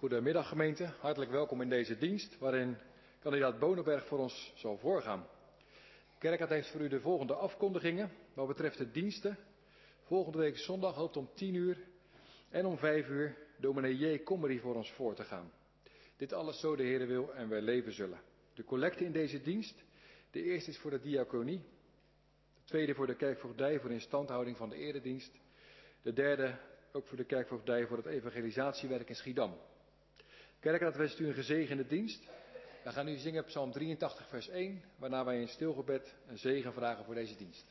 Goedemiddag gemeente, hartelijk welkom in deze dienst waarin kandidaat Bonenberg voor ons zal voorgaan. De kerkraad heeft voor u de volgende afkondigingen wat betreft de diensten. Volgende week zondag hoopt om 10 uur en om 5 uur dominee J. Kommerie voor ons voor te gaan. Dit alles zo de Heere wil en wij leven zullen. De collecte in deze dienst, de eerste is voor de diaconie, de tweede voor de kerkvoogdij voor de instandhouding van de eredienst, de derde ook voor de kerkvoogdij voor het evangelisatiewerk in Schiedam. Kerkraad wenst u een gezegende dienst. We gaan nu zingen Psalm 83 vers 1, waarna wij in stilgebed een zegen vragen voor deze dienst.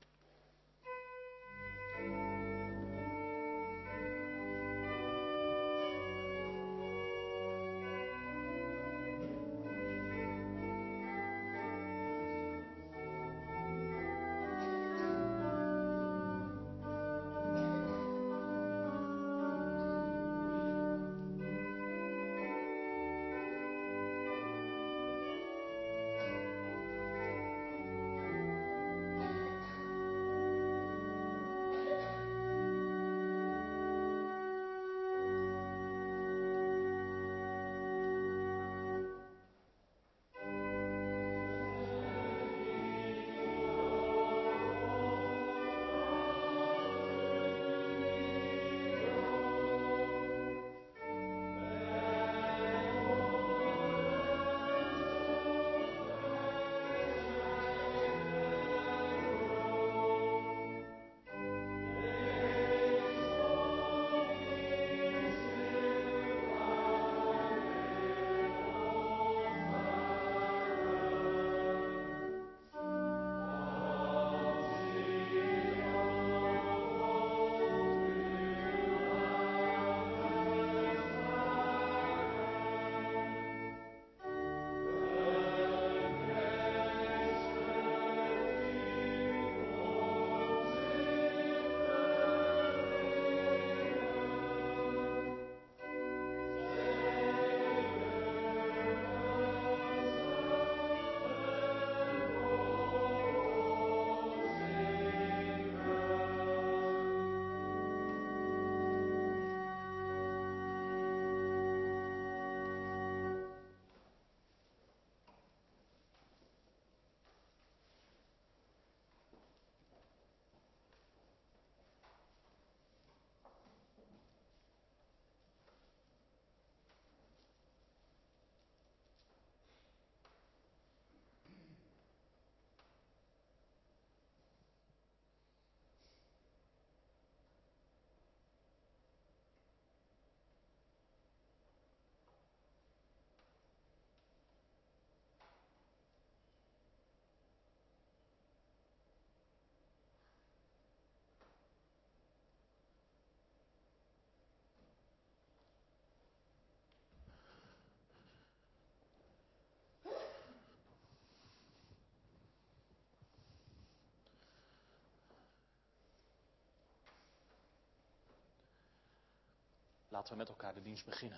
Laten we met elkaar de dienst beginnen.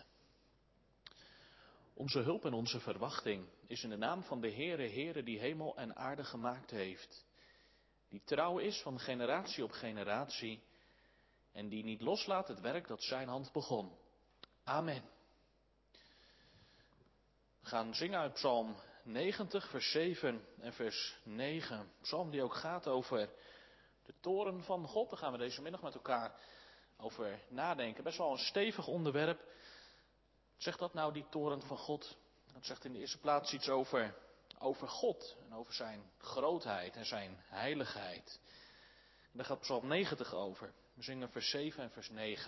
Onze hulp en onze verwachting is in de naam van de Heere die hemel en aarde gemaakt heeft. Die trouw is van generatie op generatie en die niet loslaat het werk dat zijn hand begon. Amen. We gaan zingen uit Psalm 90 vers 7 en vers 9. Psalm die ook gaat over de toren van God. Daar gaan we deze middag met elkaar over nadenken. Best wel een stevig onderwerp. Wat zegt dat nou, die toren van God? Dat zegt in de eerste plaats iets over God. En over zijn grootheid en zijn heiligheid. En daar gaat Psalm 90 over. We zingen vers 7 en vers 9.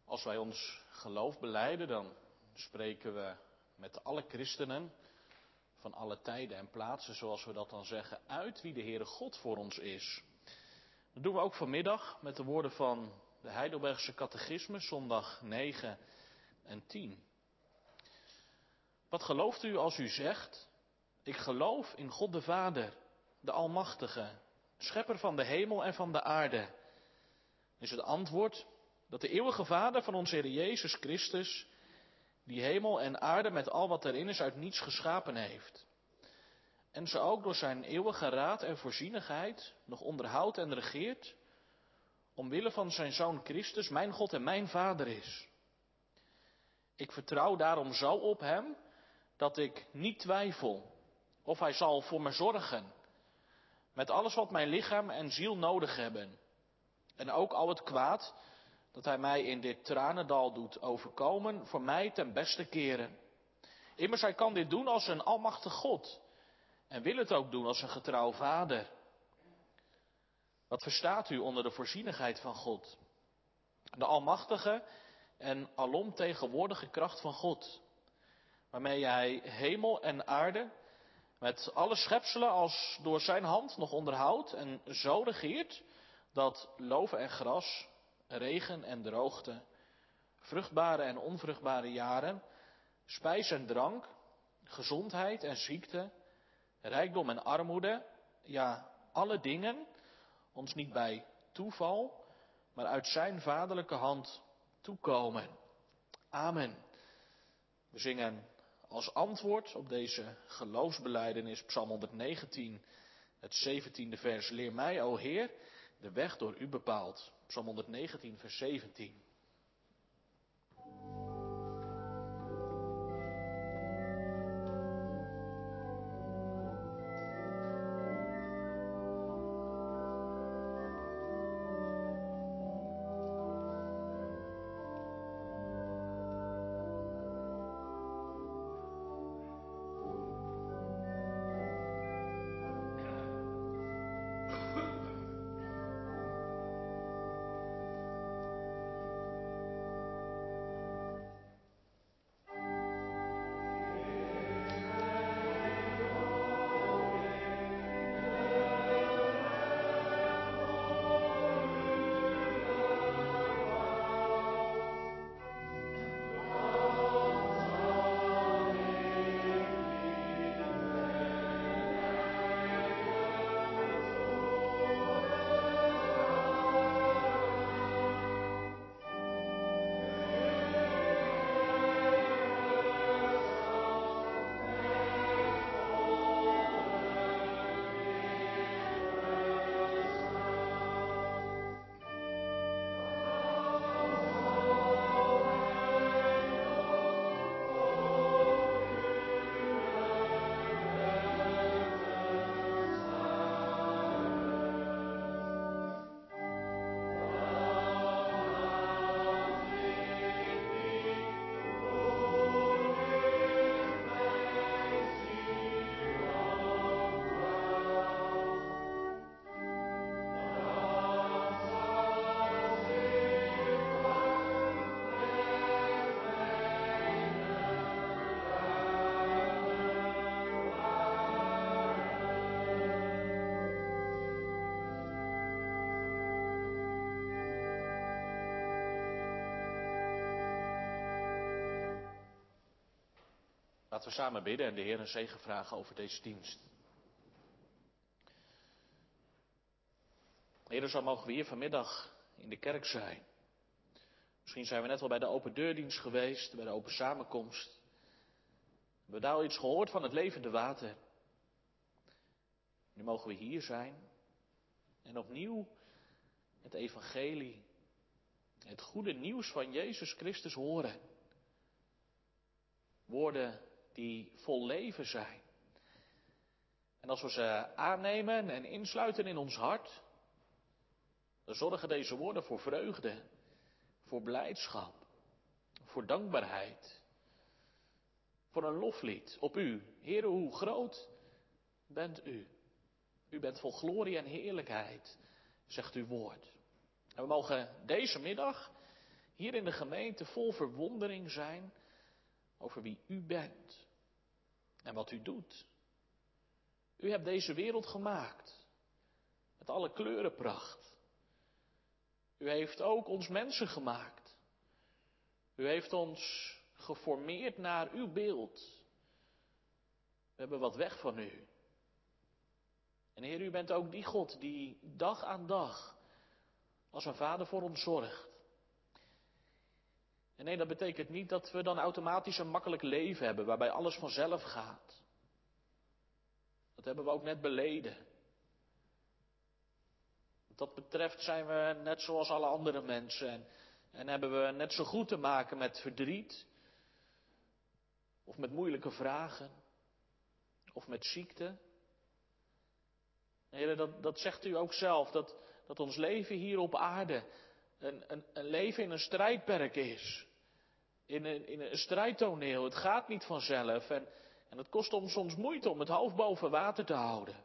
Als wij ons geloof belijden, dan spreken we met alle christenen van alle tijden en plaatsen, zoals we dat dan zeggen, uit wie de Heere God voor ons is. Dat doen we ook vanmiddag met de woorden van de Heidelbergse Catechismus, zondag 9 en 10. Wat gelooft u als u zegt: ik geloof in God de Vader, de Almachtige, schepper van de hemel en van de aarde? Is het antwoord dat de eeuwige Vader van onze Heer Jezus Christus die hemel en aarde met al wat erin is uit niets geschapen heeft. En ze ook door zijn eeuwige raad en voorzienigheid nog onderhoudt en regeert, omwille van zijn Zoon Christus, mijn God en mijn Vader is. Ik vertrouw daarom zo op hem, dat ik niet twijfel of hij zal voor me zorgen, met alles wat mijn lichaam en ziel nodig hebben. En ook al het kwaad dat hij mij in dit tranendal doet overkomen, voor mij ten beste keren. Immers hij kan dit doen als een almachtig God, en wil het ook doen als een getrouw Vader. Wat verstaat u onder de voorzienigheid van God? De almachtige en alomtegenwoordige kracht van God, waarmee hij hemel en aarde met alle schepselen als door zijn hand nog onderhoudt en zo regeert dat loof en gras, regen en droogte, vruchtbare en onvruchtbare jaren, spijs en drank, gezondheid en ziekte, rijkdom en armoede, ja, alle dingen ons niet bij toeval, maar uit zijn vaderlijke hand toekomen. Amen. We zingen als antwoord op deze geloofsbelijdenis Psalm 119, het 17e vers. Leer mij, o Heer, de weg door u bepaald. Psalm 119, vers 17. Laten we samen bidden en de Heer een zegen vragen over deze dienst. Heer, zo mogen we hier vanmiddag in de kerk zijn. Misschien zijn we net wel bij de open deurdienst geweest, bij de open samenkomst. We hebben daar al iets gehoord van het levende water. Nu mogen we hier zijn en opnieuw het evangelie, het goede nieuws van Jezus Christus horen. Woorden die vol leven zijn. En als we ze aannemen en insluiten in ons hart, dan zorgen deze woorden voor vreugde, voor blijdschap, voor dankbaarheid, voor een loflied op u. Heere, hoe groot bent u? U bent vol glorie en heerlijkheid, zegt uw woord. En we mogen deze middag hier in de gemeente vol verwondering zijn over wie u bent en wat u doet. U hebt deze wereld gemaakt, met alle kleurenpracht. U heeft ook ons mensen gemaakt. U heeft ons geformeerd naar uw beeld. We hebben wat weg van u. En Heer, u bent ook die God die dag aan dag als een vader voor ons zorgt. En nee, dat betekent niet dat we dan automatisch een makkelijk leven hebben waarbij alles vanzelf gaat. Dat hebben we ook net beleden. Wat dat betreft zijn we net zoals alle andere mensen en hebben we net zo goed te maken met verdriet of met moeilijke vragen of met ziekte. Heer, dat zegt u ook zelf, dat ons leven hier op aarde een leven in een strijdperk is. In een strijdtoneel. Het gaat niet vanzelf en het kost ons soms moeite om het hoofd boven water te houden.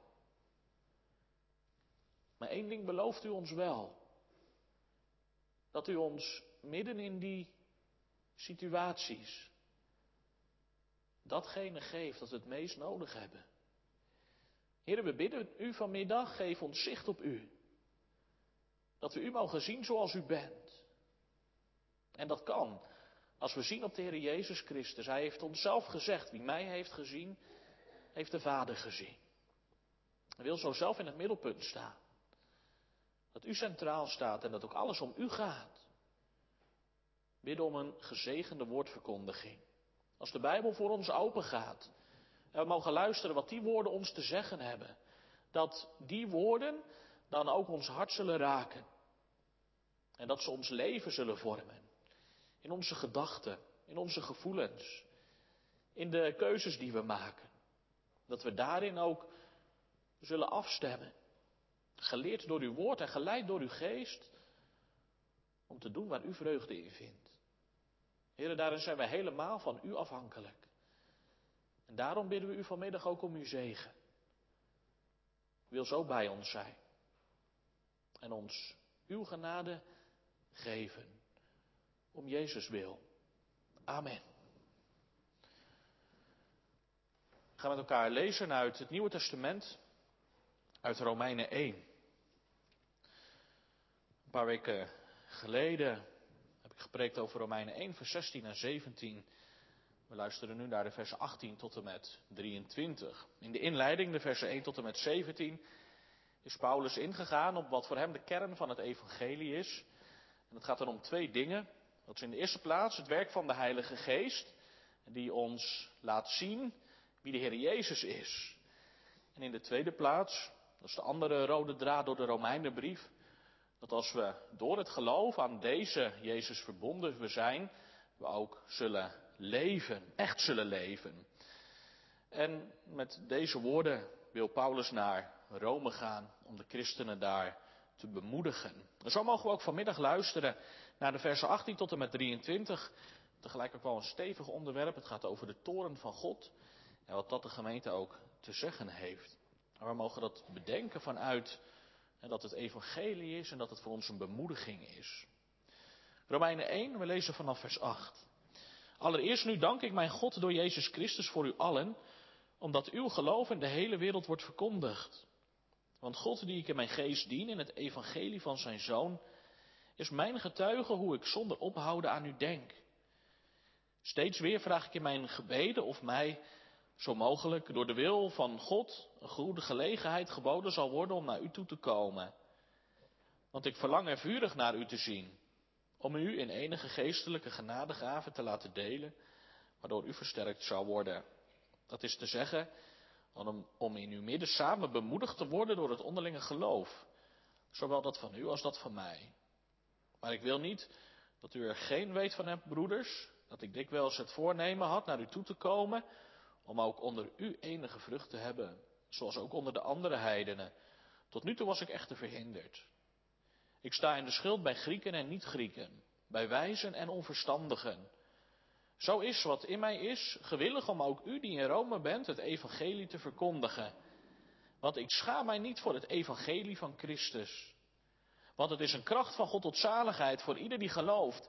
Maar één ding belooft u ons wel. Dat u ons midden in die situaties datgene geeft dat we het meest nodig hebben. Heer, we bidden u vanmiddag, geef ons zicht op u. Dat we u mogen zien zoals u bent. En dat kan als we zien op de Heer Jezus Christus. Hij heeft ons zelf gezegd, wie mij heeft gezien, heeft de Vader gezien. Hij wil zo zelf in het middelpunt staan. Dat u centraal staat en dat ook alles om u gaat. Bidden om een gezegende woordverkondiging. Als de Bijbel voor ons open gaat. En we mogen luisteren wat die woorden ons te zeggen hebben. Dat die woorden dan ook ons hart zullen raken. En dat ze ons leven zullen vormen. In onze gedachten, in onze gevoelens. In de keuzes die we maken. Dat we daarin ook zullen afstemmen. Geleerd door uw woord en geleid door uw geest. Om te doen waar u vreugde in vindt. Heren, daarin zijn wij helemaal van u afhankelijk. En daarom bidden we u vanmiddag ook om uw zegen. U wil zo bij ons zijn. En ons uw genade geven. Om Jezus wil. Amen. We gaan met elkaar lezen uit het Nieuwe Testament. Uit Romeinen 1. Een paar weken geleden heb ik gepreekt over Romeinen 1, vers 16 en 17. We luisteren nu naar de versen 18 tot en met 23. In de inleiding, de versen 1 tot en met 17, is Paulus ingegaan op wat voor hem de kern van het evangelie is. En het gaat dan om twee dingen. Dat is in de eerste plaats het werk van de Heilige Geest, die ons laat zien wie de Heer Jezus is. En in de tweede plaats, dat is de andere rode draad door de Romeinenbrief, dat als we door het geloof aan deze Jezus verbonden we zijn, we ook zullen leven, echt zullen leven. En met deze woorden wil Paulus naar Rome gaan om de christenen daar te bemoedigen. En zo mogen we ook vanmiddag luisteren naar de versen 18 tot en met 23. Tegelijk ook wel een stevig onderwerp. Het gaat over de toorn van God en wat dat de gemeente ook te zeggen heeft. Maar we mogen dat bedenken vanuit dat het evangelie is en dat het voor ons een bemoediging is. Romeinen 1, we lezen vanaf vers 8. Allereerst nu dank ik mijn God door Jezus Christus voor u allen, omdat uw geloof in de hele wereld wordt verkondigd. Want God die ik in mijn geest dien in het evangelie van zijn Zoon, is mijn getuige hoe ik zonder ophouden aan u denk. Steeds weer vraag ik in mijn gebeden of mij, zo mogelijk, door de wil van God een goede gelegenheid geboden zal worden om naar u toe te komen. Want ik verlang er vurig naar u te zien, om u in enige geestelijke genadegave te laten delen, waardoor u versterkt zou worden. Dat is te zeggen, om in uw midden samen bemoedigd te worden door het onderlinge geloof, zowel dat van u als dat van mij. Maar ik wil niet dat u er geen weet van hebt, broeders, dat ik dikwijls het voornemen had naar u toe te komen, om ook onder u enige vrucht te hebben, zoals ook onder de andere heidenen. Tot nu toe was ik echter verhinderd. Ik sta in de schuld bij Grieken en niet-Grieken, bij wijzen en onverstandigen. Zo is wat in mij is, gewillig om ook u die in Rome bent, het evangelie te verkondigen. Want ik schaam mij niet voor het evangelie van Christus. Want het is een kracht van God tot zaligheid voor ieder die gelooft.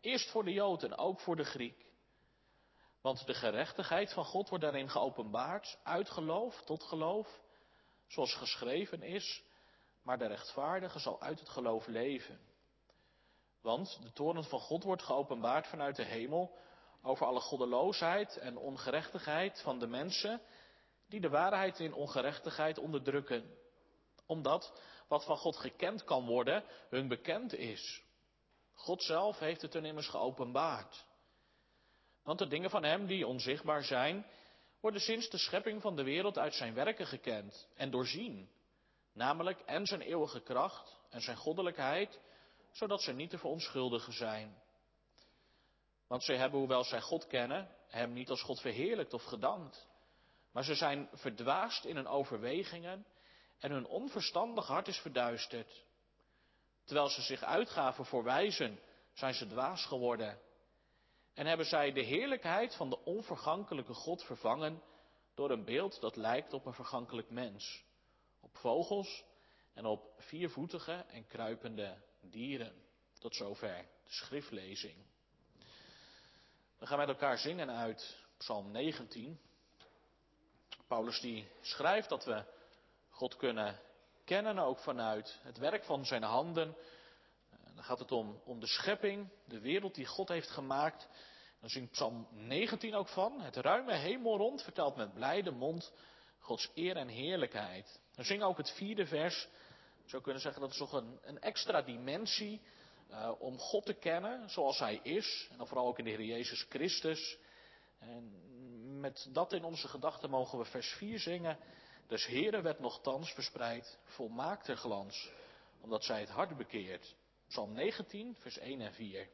Eerst voor de Jood en ook voor de Griek. Want de gerechtigheid van God wordt daarin geopenbaard, uit geloof tot geloof, zoals geschreven is, maar de rechtvaardige zal uit het geloof leven. Want de toorn van God wordt geopenbaard vanuit de hemel over alle goddeloosheid en ongerechtigheid van de mensen die de waarheid in ongerechtigheid onderdrukken. Omdat wat van God gekend kan worden, hun bekend is. God zelf heeft het hun immers geopenbaard. Want de dingen van hem die onzichtbaar zijn, worden sinds de schepping van de wereld uit zijn werken gekend en doorzien. Namelijk en zijn eeuwige kracht en zijn goddelijkheid, zodat ze niet te verontschuldigen zijn. Want zij hebben, hoewel zij God kennen, hem niet als God verheerlijkt of gedankt. Maar ze zijn verdwaasd in hun overwegingen en hun onverstandig hart is verduisterd. Terwijl ze zich uitgaven voor wijzen, zijn ze dwaas geworden. En hebben zij de heerlijkheid van de onvergankelijke God vervangen door een beeld dat lijkt op een vergankelijk mens. Op vogels en op viervoetige en kruipende dieren. Tot zover de schriftlezing. We gaan met elkaar zingen uit Psalm 19. Paulus die schrijft dat we God kunnen kennen ook vanuit het werk van zijn handen. Dan gaat het om de schepping, de wereld die God heeft gemaakt. Dan zingt Psalm 19 ook van. Het ruime hemelrond vertelt met blijde mond Gods eer en heerlijkheid. Dan zingen ook het 4e vers. Je zou kunnen zeggen dat is toch een extra dimensie om God te kennen zoals hij is. En dan vooral ook in de Heer Jezus Christus. En met dat in onze gedachten mogen we vers 4 zingen. Des Heere werd nochtans verspreid volmaakter glans, omdat zij het hart bekeert. Psalm 19, vers 1 en 4.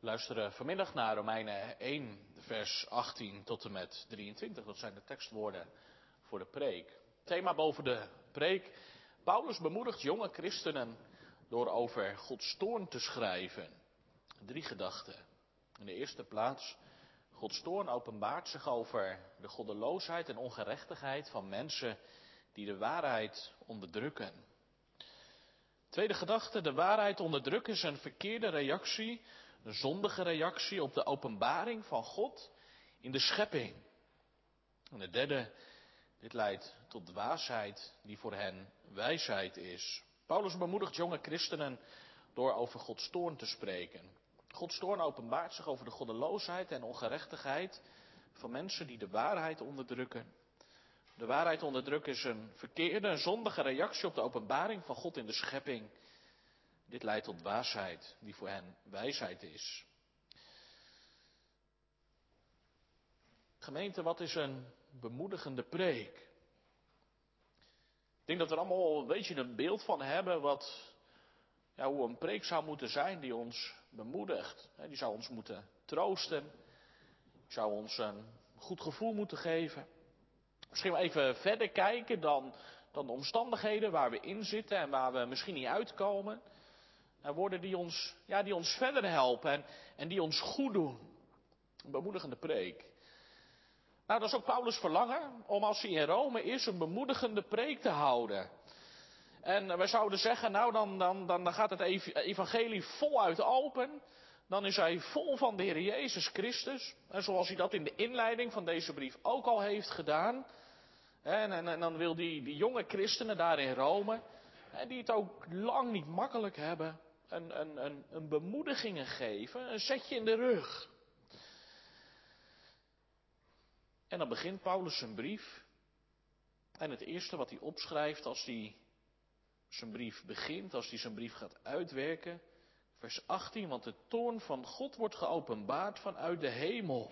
luisteren vanmiddag naar Romeinen 1, vers 18 tot en met 23. Dat zijn de tekstwoorden voor de preek. Thema boven de preek. Paulus bemoedigt jonge christenen door over Gods toorn te schrijven. 3 gedachten. In de eerste plaats, Gods toorn openbaart zich over de goddeloosheid en ongerechtigheid van mensen die de waarheid onderdrukken. Tweede gedachte, de waarheid onderdrukken is een verkeerde reactie, een zondige reactie op de openbaring van God in de schepping. En de derde, dit leidt tot dwaasheid die voor hen wijsheid is. Paulus bemoedigt jonge christenen door over Gods toorn te spreken. Gods toorn openbaart zich over de goddeloosheid en ongerechtigheid van mensen die de waarheid onderdrukken. De waarheid onderdrukken is een verkeerde, een zondige reactie op de openbaring van God in de schepping. Dit leidt tot dwaasheid die voor hen wijsheid is. Gemeente, wat is een bemoedigende preek? Ik denk dat we er allemaal een beetje een beeld van hebben hoe een preek zou moeten zijn die ons bemoedigt. Die zou ons moeten troosten. Die zou ons een goed gevoel moeten geven. Misschien wel even verder kijken dan de omstandigheden waar we in zitten en waar we misschien niet uitkomen. Woorden die ons verder helpen en die ons goed doen. Een bemoedigende preek. Nou, dat is ook Paulus' verlangen om als hij in Rome is een bemoedigende preek te houden. En wij zouden zeggen, dan gaat het evangelie voluit open. Dan is hij vol van de Heer Jezus Christus. En zoals hij dat in de inleiding van deze brief ook al heeft gedaan. En dan wil die jonge christenen daar in Rome, die het ook lang niet makkelijk hebben, een bemoedigingen geven, een zetje in de rug. En dan begint Paulus zijn brief. En het eerste wat hij opschrijft als hij zijn brief begint, als hij zijn brief gaat uitwerken, vers 18, want de toorn van God wordt geopenbaard vanuit de hemel.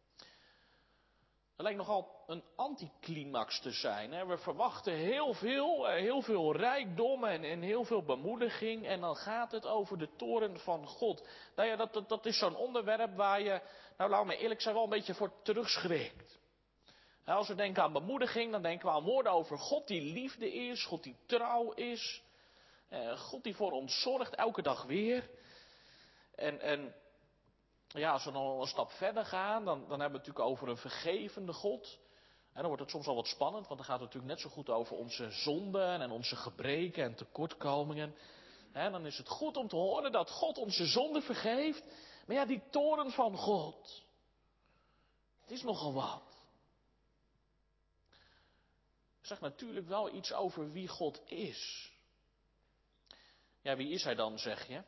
Dat lijkt nogal een anticlimax te zijn. Hè? We verwachten heel veel rijkdom en heel veel bemoediging. En dan gaat het over de toorn van God. Nou ja, dat is zo'n onderwerp waar je, laten we eerlijk zijn, wel een beetje voor terugschrikt. Als we denken aan bemoediging, dan denken we aan woorden over God die liefde is, God die trouw is. God die voor ons zorgt, elke dag weer. En als we dan een stap verder gaan, dan hebben we het natuurlijk over een vergevende God. En dan wordt het soms al wat spannend, want dan gaat het natuurlijk net zo goed over onze zonden en onze gebreken en tekortkomingen. En dan is het goed om te horen dat God onze zonden vergeeft. Maar ja, die toorn van God, het is nogal wat. Zegt natuurlijk wel iets over wie God is. Ja, wie is hij dan, zeg je?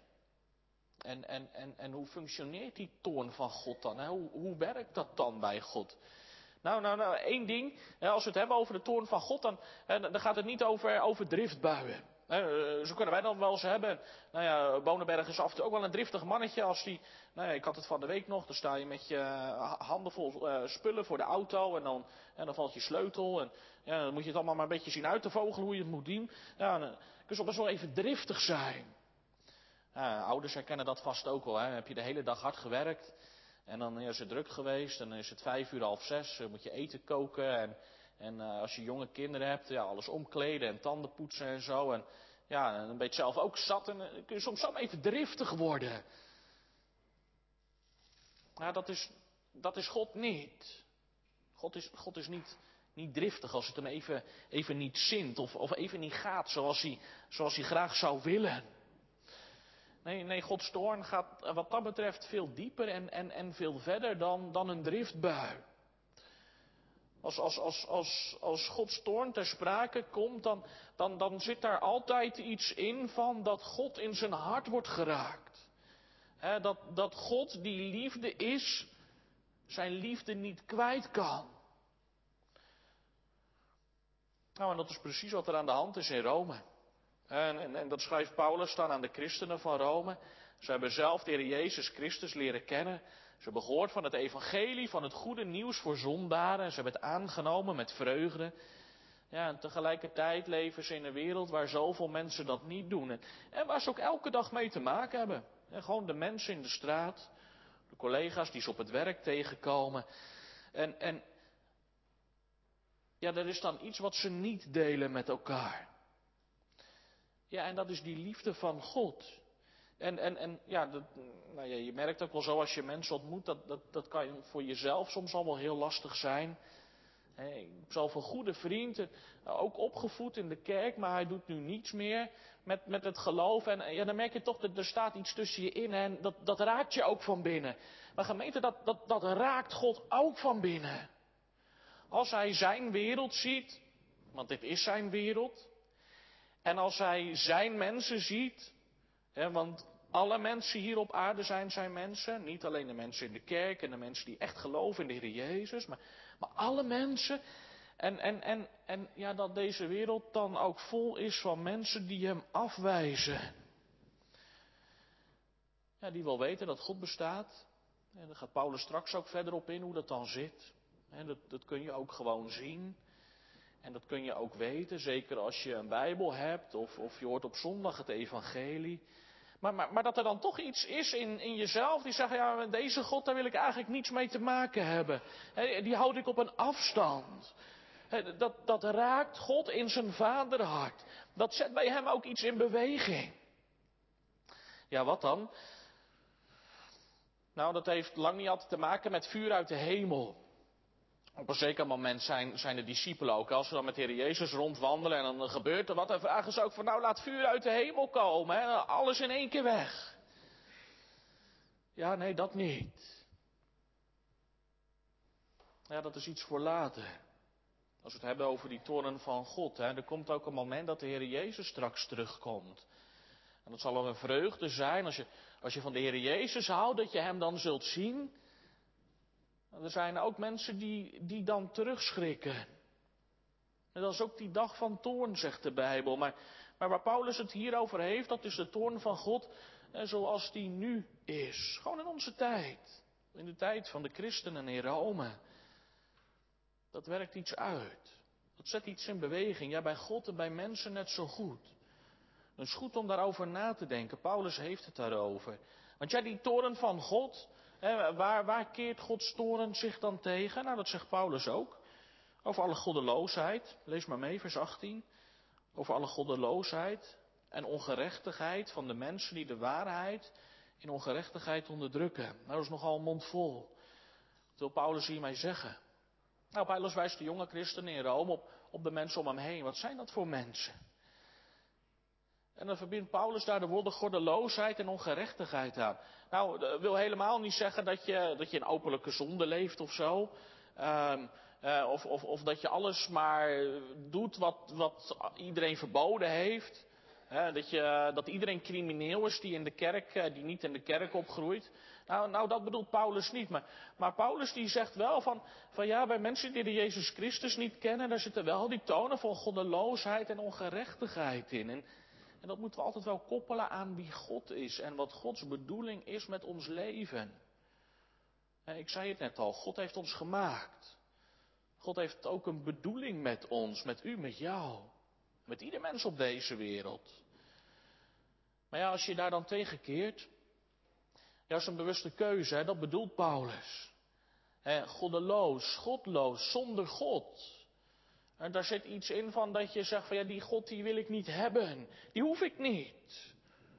En hoe functioneert die toorn van God dan? Hoe werkt dat dan bij God? Nou, één ding. Als we het hebben over de toorn van God, dan gaat het niet over driftbuien. Zo kunnen wij dan wel eens hebben. Bonenberg is af en toe ook wel een driftig mannetje. Als die, ik had het van de week nog. Dan sta je met je handen vol spullen voor de auto. En dan valt je sleutel. En dan moet je het allemaal maar een beetje zien uit te vogelen hoe je het moet doen. Dan kun je soms best wel even driftig zijn. Ouders herkennen dat vast ook wel. Heb je de hele dag hard gewerkt. En dan is het druk geweest. En dan is het 5:30, 6:00. Moet je eten koken. En als je jonge kinderen hebt, alles omkleden en tanden poetsen en zo. En dan ben je het zelf ook zat. En dan kun je soms zo even driftig worden. Dat is God niet. God is niet driftig als het hem even niet zint. Of even niet gaat zoals hij graag zou willen. Nee, Gods toorn gaat wat dat betreft veel dieper en veel verder dan een driftbui. Als Gods toorn ter sprake komt, dan zit daar altijd iets in van dat God in zijn hart wordt geraakt. Dat God die liefde is, zijn liefde niet kwijt kan. En dat is precies wat er aan de hand is in Rome. En dat schrijft Paulus dan aan de christenen van Rome. Ze hebben zelf de Heer Jezus Christus leren kennen. Ze hebben gehoord van het evangelie, van het goede nieuws voor zondaren. Ze hebben het aangenomen met vreugde. En tegelijkertijd leven ze in een wereld waar zoveel mensen dat niet doen. En waar ze ook elke dag mee te maken hebben. Gewoon de mensen in de straat. de collega's die ze op het werk tegenkomen. En ja, er is dan iets wat ze niet delen met elkaar. Ja, en dat is die liefde van God. En ja, nou ja, je merkt ook wel zo als je mensen ontmoet, dat kan voor jezelf soms al wel heel lastig zijn. Ik heb zelf een goede vriend, ook opgevoed in de kerk, maar hij doet nu niets meer met het geloof. En ja, dan merk je toch dat er staat iets tussen je in en dat raakt je ook van binnen. Maar gemeente, dat raakt God ook van binnen. Als hij zijn wereld ziet, want dit is zijn wereld. En als hij zijn mensen ziet, want alle mensen hier op aarde zijn zijn mensen. Niet alleen de mensen in de kerk en de mensen die echt geloven in de Heer Jezus. Maar alle mensen. En ja, dat deze wereld dan ook vol is van mensen die hem afwijzen. Ja, die wel weten dat God bestaat. En daar gaat Paulus straks ook verder op in hoe dat dan zit. Dat kun je ook gewoon zien. En dat kun je ook weten, zeker als je een Bijbel hebt of je hoort op zondag het evangelie. Maar dat er dan toch iets is in jezelf die zegt, ja, deze God, daar wil ik eigenlijk niets mee te maken hebben. Die houd ik op een afstand. Dat raakt God in zijn vaderhart. Dat zet bij hem ook iets in beweging. Ja, wat dan? Nou, dat heeft lang niet altijd te maken met vuur uit de hemel. Op een zeker moment zijn de discipelen ook, als ze dan met de Heer Jezus rondwandelen en dan gebeurt er wat, dan vragen ze ook van, nou, laat vuur uit de hemel komen, hè? Alles in één keer weg. Ja, nee, dat niet. Ja, dat is iets voor later. Als we het hebben over die toorn van God, hè, er komt ook een moment dat de Heer Jezus straks terugkomt. En dat zal ook een vreugde zijn als je van de Heer Jezus houdt, dat je hem dan zult zien. Er zijn ook mensen die dan terugschrikken. En dat is ook die dag van toorn, zegt de Bijbel. Maar waar Paulus het hier over heeft, dat is de toorn van God zoals die nu is. Gewoon in onze tijd. In de tijd van de christenen in Rome. Dat werkt iets uit. Dat zet iets in beweging. Ja, bij God en bij mensen net zo goed. Het is goed om daarover na te denken. Paulus heeft het daarover. Want ja, die toorn van God, waar keert Gods toorn zich dan tegen? Nou, dat zegt Paulus ook. Over alle goddeloosheid. Lees maar mee, vers 18. Over alle goddeloosheid en ongerechtigheid van de mensen die de waarheid in ongerechtigheid onderdrukken. Nou, dat is nogal een mond vol. Wat wil Paulus hiermee zeggen? Nou, Paulus wijst de jonge christenen in Rome op de mensen om hem heen. Wat zijn dat voor mensen? En dan verbindt Paulus daar de woorden goddeloosheid en ongerechtigheid aan. Nou, dat wil helemaal niet zeggen dat je in openlijke zonde leeft of zo. Of dat je alles maar doet wat iedereen verboden heeft. Dat iedereen crimineel is die niet in de kerk opgroeit. Nou, dat bedoelt Paulus niet. Maar Paulus die zegt wel van ja, bij mensen die de Jezus Christus niet kennen, daar zitten wel die tonen van goddeloosheid en ongerechtigheid in. En dat moeten we altijd wel koppelen aan wie God is en wat Gods bedoeling is met ons leven. Ik zei het net al, God heeft ons gemaakt. God heeft ook een bedoeling met ons, met u, met jou. Met ieder mens op deze wereld. Maar ja, als je daar dan tegenkeert, ja, is een bewuste keuze, hè, dat bedoelt Paulus. Goddeloos, godloos, zonder God. En daar zit iets in van dat je zegt van ja, die God die wil ik niet hebben. Die hoef ik niet.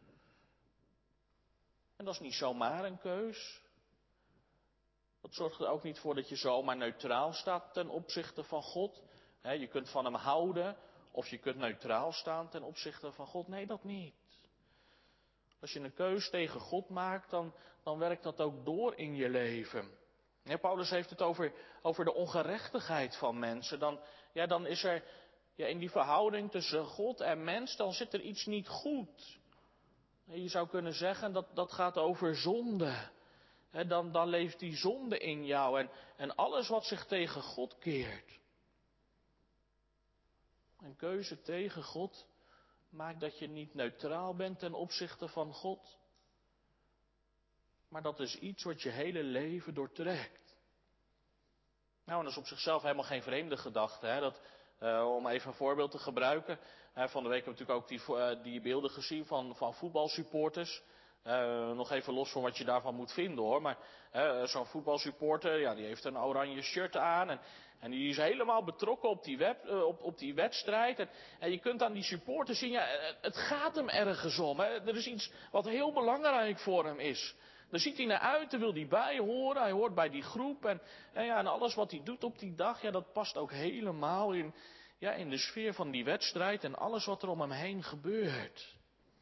En dat is niet zomaar een keus. Dat zorgt er ook niet voor dat je zomaar neutraal staat ten opzichte van God. Je kunt van hem houden of je kunt neutraal staan ten opzichte van God. Nee, dat niet. Als je een keus tegen God maakt, dan werkt dat ook door in je leven. Paulus heeft het over de ongerechtigheid van mensen. Dan is er in die verhouding tussen God en mens, dan zit er iets niet goed. Je zou kunnen zeggen dat gaat over zonde. Dan leeft die zonde in jou en alles wat zich tegen God keert. Een keuze tegen God maakt dat je niet neutraal bent ten opzichte van God. Maar dat is iets wat je hele leven doortrekt. Nou, en dat is op zichzelf helemaal geen vreemde gedachte. Hè? Om even een voorbeeld te gebruiken. Van de week hebben we natuurlijk ook die beelden gezien van voetbalsupporters. Nog even los van wat je daarvan moet vinden hoor. Maar zo'n voetbalsupporter, ja, die heeft een oranje shirt aan. En die is helemaal betrokken op die wedstrijd. En je kunt aan die supporter zien, ja, het gaat hem ergens om. Hè. Er is iets wat heel belangrijk voor hem is. Daar ziet hij naar uit, daar wil hij bij horen. Hij hoort bij die groep. En alles wat hij doet op die dag, ja, dat past ook helemaal in de sfeer van die wedstrijd. En alles wat er om hem heen gebeurt.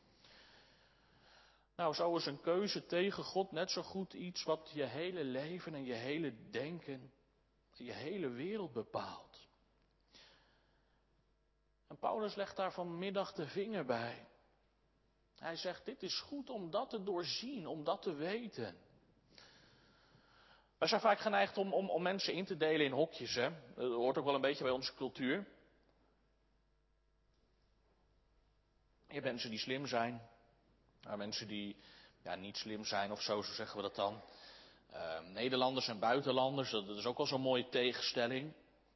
Nou, zo is een keuze tegen God net zo goed iets wat je hele leven en je hele denken, je hele wereld bepaalt. En Paulus legt daar vanmiddag de vinger bij. Hij zegt, dit is goed om dat te doorzien, om dat te weten. Wij zijn vaak geneigd om mensen in te delen in hokjes, hè. Dat hoort ook wel een beetje bij onze cultuur. Je hebt mensen die slim zijn. Mensen die niet slim zijn of zo zeggen we dat dan. Nederlanders en buitenlanders, dat is ook wel zo'n mooie tegenstelling.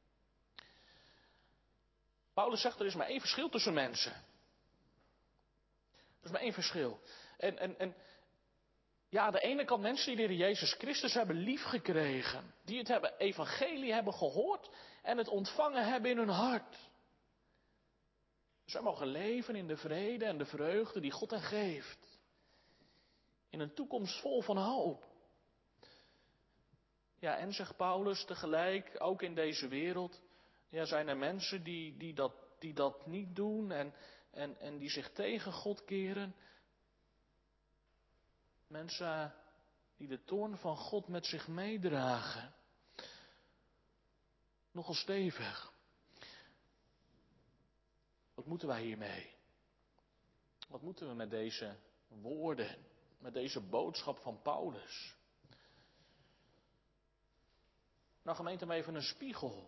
Paulus zegt, er is maar één verschil tussen mensen. Er is maar één verschil. En aan de ene kant mensen die de Heer Jezus Christus hebben liefgekregen. Die het evangelie hebben gehoord en het ontvangen hebben in hun hart. Zij mogen leven in de vrede en de vreugde die God hen geeft. In een toekomst vol van hoop. Ja, en zegt Paulus tegelijk, ook in deze wereld, zijn er mensen die dat niet doen en die zich tegen God keren. Mensen die de toorn van God met zich meedragen. Nogal stevig. Wat moeten wij hiermee? Wat moeten we met deze woorden, met deze boodschap van Paulus? Nou gemeente, maar even een spiegel.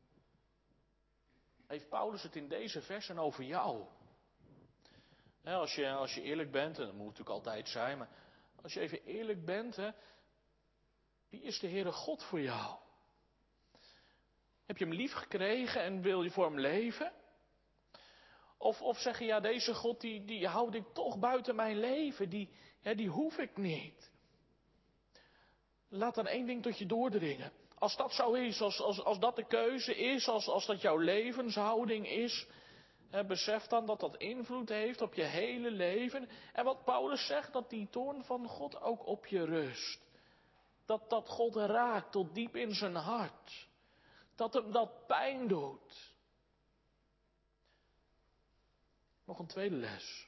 Heeft Paulus het in deze versen over jou? Als je eerlijk bent, en dat moet natuurlijk altijd zijn, maar als je even eerlijk bent, wie is de Heere God voor jou? Heb je hem lief gekregen en wil je voor hem leven? Of zeg je, deze God die houd ik toch buiten mijn leven, die hoef ik niet. Laat dan één ding tot je doordringen. Als dat zo is, als dat de keuze is, als dat jouw levenshouding is, besef dan dat dat invloed heeft op je hele leven. En wat Paulus zegt, dat die toorn van God ook op je rust. Dat God raakt tot diep in zijn hart. Dat hem dat pijn doet. Nog een tweede les.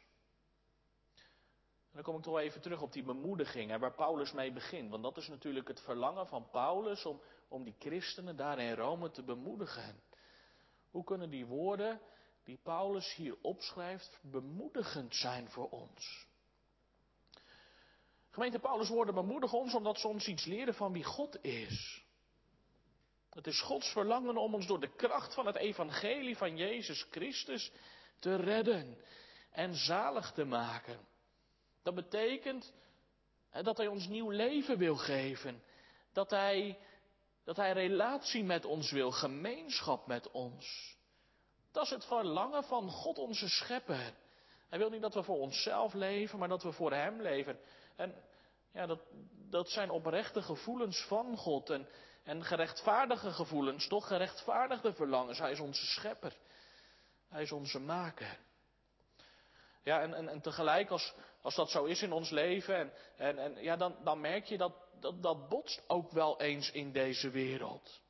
En dan kom ik toch even terug op die bemoediging waar Paulus mee begint. Want dat is natuurlijk het verlangen van Paulus om die christenen daar in Rome te bemoedigen. Hoe kunnen die woorden die Paulus hier opschrijft bemoedigend zijn voor ons? Gemeente, Paulus' woorden bemoedigen ons omdat ze ons iets leren van wie God is. Het is Gods verlangen om ons door de kracht van het evangelie van Jezus Christus te redden en zalig te maken. Dat betekent dat hij ons nieuw leven wil geven. Dat hij relatie met ons wil, gemeenschap met ons. Dat is het verlangen van God onze schepper. Hij wil niet dat we voor onszelf leven, maar dat we voor hem leven. En dat zijn oprechte gevoelens van God. En gerechtvaardige gevoelens, toch gerechtvaardigde verlangens. Hij is onze schepper. Hij is onze maker. Ja, en tegelijk als dat zo is in ons leven, dan merk je dat botst ook wel eens in deze wereld.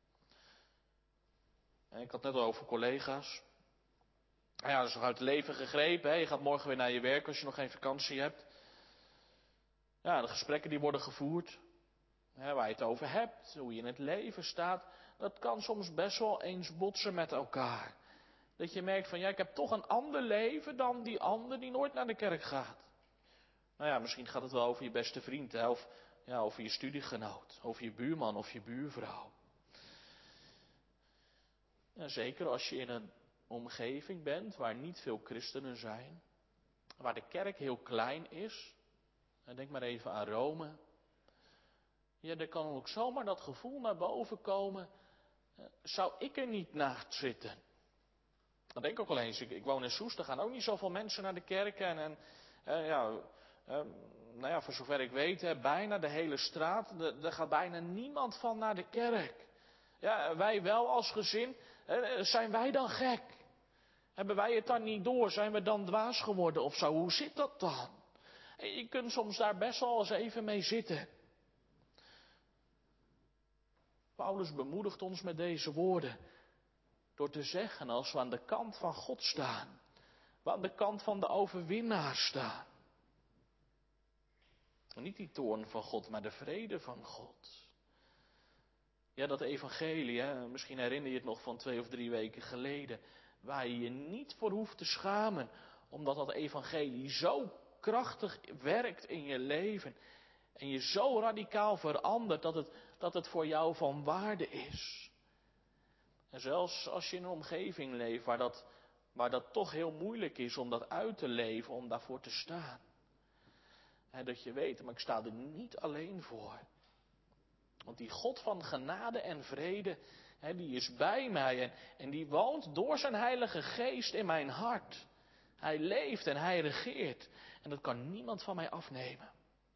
En ik had het net al over collega's. Ja, dat is nog uit het leven gegrepen. Hè? Je gaat morgen weer naar je werk als je nog geen vakantie hebt. Ja, de gesprekken die worden gevoerd. Waar je het over hebt, hoe je in het leven staat. Dat kan soms best wel eens botsen met elkaar. Dat je merkt van, ik heb toch een ander leven dan die ander die nooit naar de kerk gaat. Nou ja, misschien gaat het wel over je beste vriend, hè? Of over je studiegenoot, over je buurman of je buurvrouw. Ja, zeker als je in een omgeving bent waar niet veel christenen zijn. Waar de kerk heel klein is. Denk maar even aan Rome. Ja, er kan ook zomaar dat gevoel naar boven komen. Zou ik er niet naast zitten? Dat denk ik ook wel eens. Ik woon in Soest, er gaan ook niet zoveel mensen naar de kerk. Nou ja, voor zover ik weet, bijna de hele straat, er gaat bijna niemand van naar de kerk. Ja, wij wel als gezin, zijn wij dan gek? Hebben wij het dan niet door? Zijn we dan dwaas geworden of zo? Hoe zit dat dan? Je kunt soms daar best wel eens even mee zitten. Paulus bemoedigt ons met deze woorden. Door te zeggen, als we aan de kant van God staan. We aan de kant van de overwinnaar staan. En niet die toorn van God, maar de vrede van God. Ja, dat evangelie, misschien herinner je het nog van 2 of 3 weken geleden. Waar je je niet voor hoeft te schamen. Omdat dat evangelie zo krachtig werkt in je leven. En je zo radicaal verandert dat het voor jou van waarde is. En zelfs als je in een omgeving leeft waar dat toch heel moeilijk is om dat uit te leven, om daarvoor te staan. Dat je weet, maar ik sta er niet alleen voor. Want die God van genade en vrede, die is bij mij en die woont door zijn Heilige Geest in mijn hart. Hij leeft en hij regeert. En dat kan niemand van mij afnemen.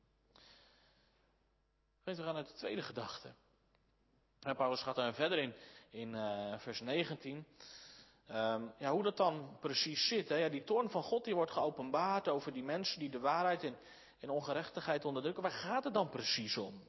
We gaan naar de tweede gedachte. Paulus gaat daar verder in vers 19. Hoe dat dan precies zit. Die toorn van God die wordt geopenbaard over die mensen die de waarheid in ongerechtigheid onderdrukken. Waar gaat het dan precies om?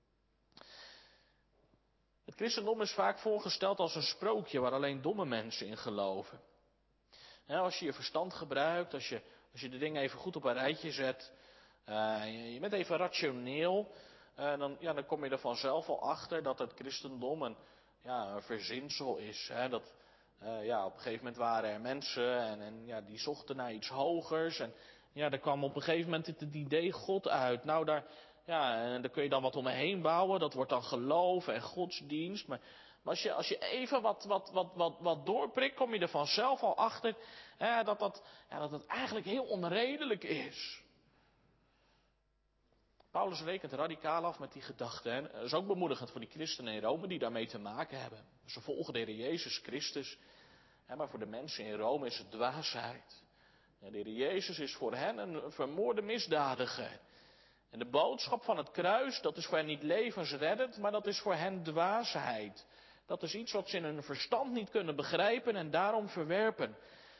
Het christendom is vaak voorgesteld als een sprookje waar alleen domme mensen in geloven. Als je je verstand gebruikt, als je de dingen even goed op een rijtje zet, je bent even rationeel, dan kom je er vanzelf al achter dat het christendom een verzinsel is. Op een gegeven moment waren er mensen en die zochten naar iets hogers. En er kwam op een gegeven moment het idee God uit. En daar kun je dan wat omheen bouwen. Dat wordt dan geloof en godsdienst. Maar als je even wat doorprikt, kom je er vanzelf al achter dat het eigenlijk heel onredelijk is. Paulus rekent radicaal af met die gedachte. Dat is ook bemoedigend voor die christenen in Rome die daarmee te maken hebben. Ze volgen de Heer Jezus Christus. Maar voor de mensen in Rome is het dwaasheid. De Heer Jezus is voor hen een vermoorde misdadiger. En de boodschap van het kruis, dat is voor hen niet levensreddend, maar dat is voor hen dwaasheid. Dat is iets wat ze in hun verstand niet kunnen begrijpen en daarom verwerpen.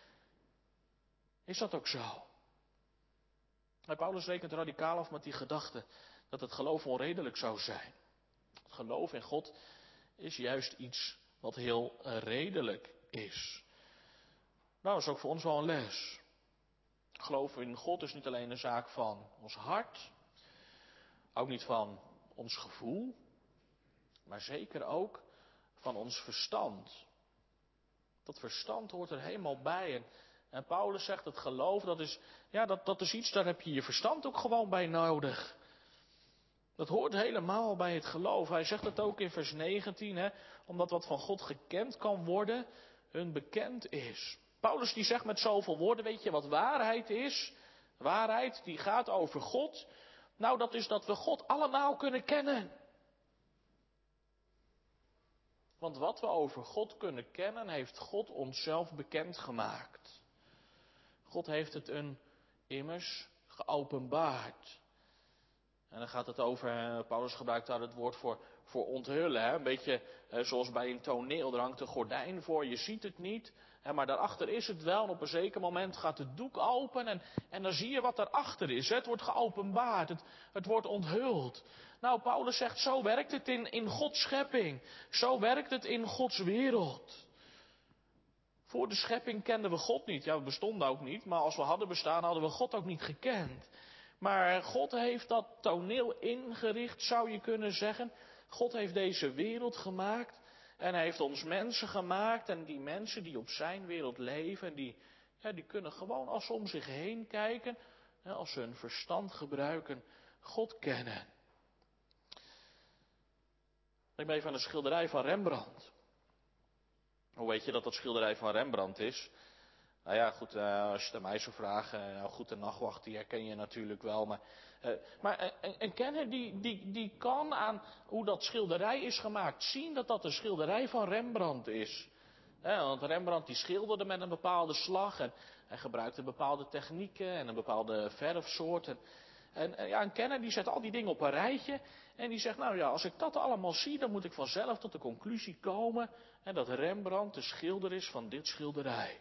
Is dat ook zo? Paulus rekent radicaal af met die gedachte dat het geloof onredelijk zou zijn. Het geloof in God is juist iets wat heel redelijk is. Dat is ook voor ons wel een les. Geloof in God is niet alleen een zaak van ons hart, ook niet van ons gevoel, maar zeker ook van ons verstand. Dat verstand hoort er helemaal bij. En Paulus zegt het geloof, dat is iets, daar heb je je verstand ook gewoon bij nodig. Dat hoort helemaal bij het geloof. Hij zegt het ook in vers 19, omdat wat van God gekend kan worden, hun bekend is. Paulus die zegt met zoveel woorden, weet je wat waarheid is? Waarheid die gaat over God. Nou, dat is dat we God allemaal kunnen kennen. Want wat we over God kunnen kennen, heeft God onszelf bekendgemaakt. God heeft het immers geopenbaard. En dan gaat het over, Paulus gebruikt daar het woord voor onthullen. Een beetje zoals bij een toneel, er hangt een gordijn voor, je ziet het niet. Maar daarachter is het wel en op een zeker moment gaat het doek open en dan zie je wat daarachter is. Het wordt geopenbaard, het wordt onthuld. Nou, Paulus zegt, zo werkt het in Gods schepping. Zo werkt het in Gods wereld. Voor de schepping kenden we God niet. Ja, we bestonden ook niet, maar als we hadden bestaan hadden we God ook niet gekend. Maar God heeft dat toneel ingericht, zou je kunnen zeggen. God heeft deze wereld gemaakt en hij heeft ons mensen gemaakt. En die mensen die op zijn wereld leven, die kunnen gewoon als ze om zich heen kijken, als ze hun verstand gebruiken, God kennen. Denk maar even aan de schilderij van Rembrandt. Hoe weet je dat dat schilderij van Rembrandt is? Nou ja, goed, als je het aan mij zou vragen, goed, de nachtwacht, die herken je natuurlijk wel. Maar een kenner die kan aan hoe dat schilderij is gemaakt zien dat dat een schilderij van Rembrandt is. Want Rembrandt die schilderde met een bepaalde slag en hij gebruikte bepaalde technieken en een bepaalde verfsoort. En een kenner die zet al die dingen op een rijtje. En die zegt, nou ja, als ik dat allemaal zie, dan moet ik vanzelf tot de conclusie komen. En dat Rembrandt de schilder is van dit schilderij.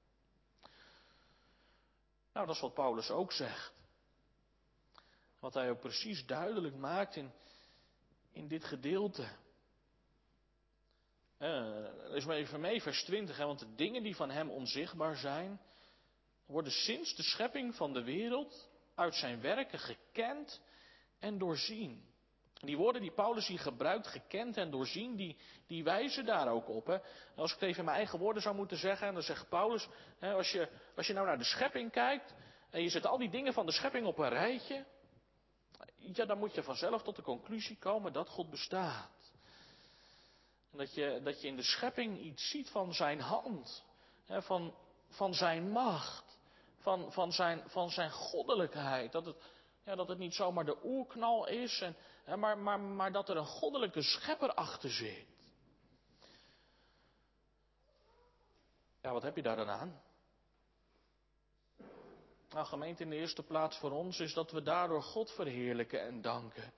Nou, dat is wat Paulus ook zegt. Wat hij ook precies duidelijk maakt in dit gedeelte. Lees maar even mee, vers 20. Want de dingen die van hem onzichtbaar zijn, worden sinds de schepping van de wereld uit zijn werken gekend en doorzien. Die woorden die Paulus hier gebruikt, gekend en doorzien, die wijzen daar ook op. Hè. Als ik het even in mijn eigen woorden zou moeten zeggen, dan zegt Paulus, als je nou naar de schepping kijkt en je zet al die dingen van de schepping op een rijtje, ja, dan moet je vanzelf tot de conclusie komen dat God bestaat. En dat je in de schepping iets ziet van zijn hand, van zijn macht, van zijn goddelijkheid. Dat het niet zomaar de oerknal is, maar dat er een goddelijke schepper achter zit. Ja, wat heb je daar dan aan? Nou, gemeente, in de eerste plaats voor ons is dat we daardoor God verheerlijken en danken.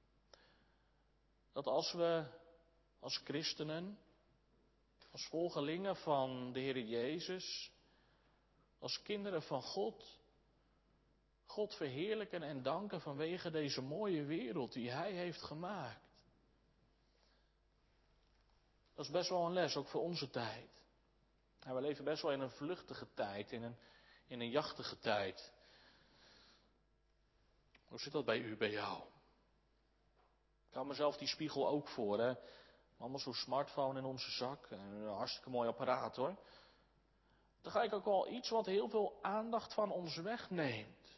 Dat als we als christenen, als volgelingen van de Heer Jezus, als kinderen van God verheerlijken en danken vanwege deze mooie wereld die Hij heeft gemaakt. Dat is best wel een les, ook voor onze tijd. We leven best wel in een vluchtige tijd, in een jachtige tijd. Hoe zit dat bij u, bij jou? Ik hou mezelf die spiegel ook voor, hè. Allemaal zo'n smartphone in onze zak. Een hartstikke mooi apparaat, hoor. Tegelijk ook wel iets wat heel veel aandacht van ons wegneemt.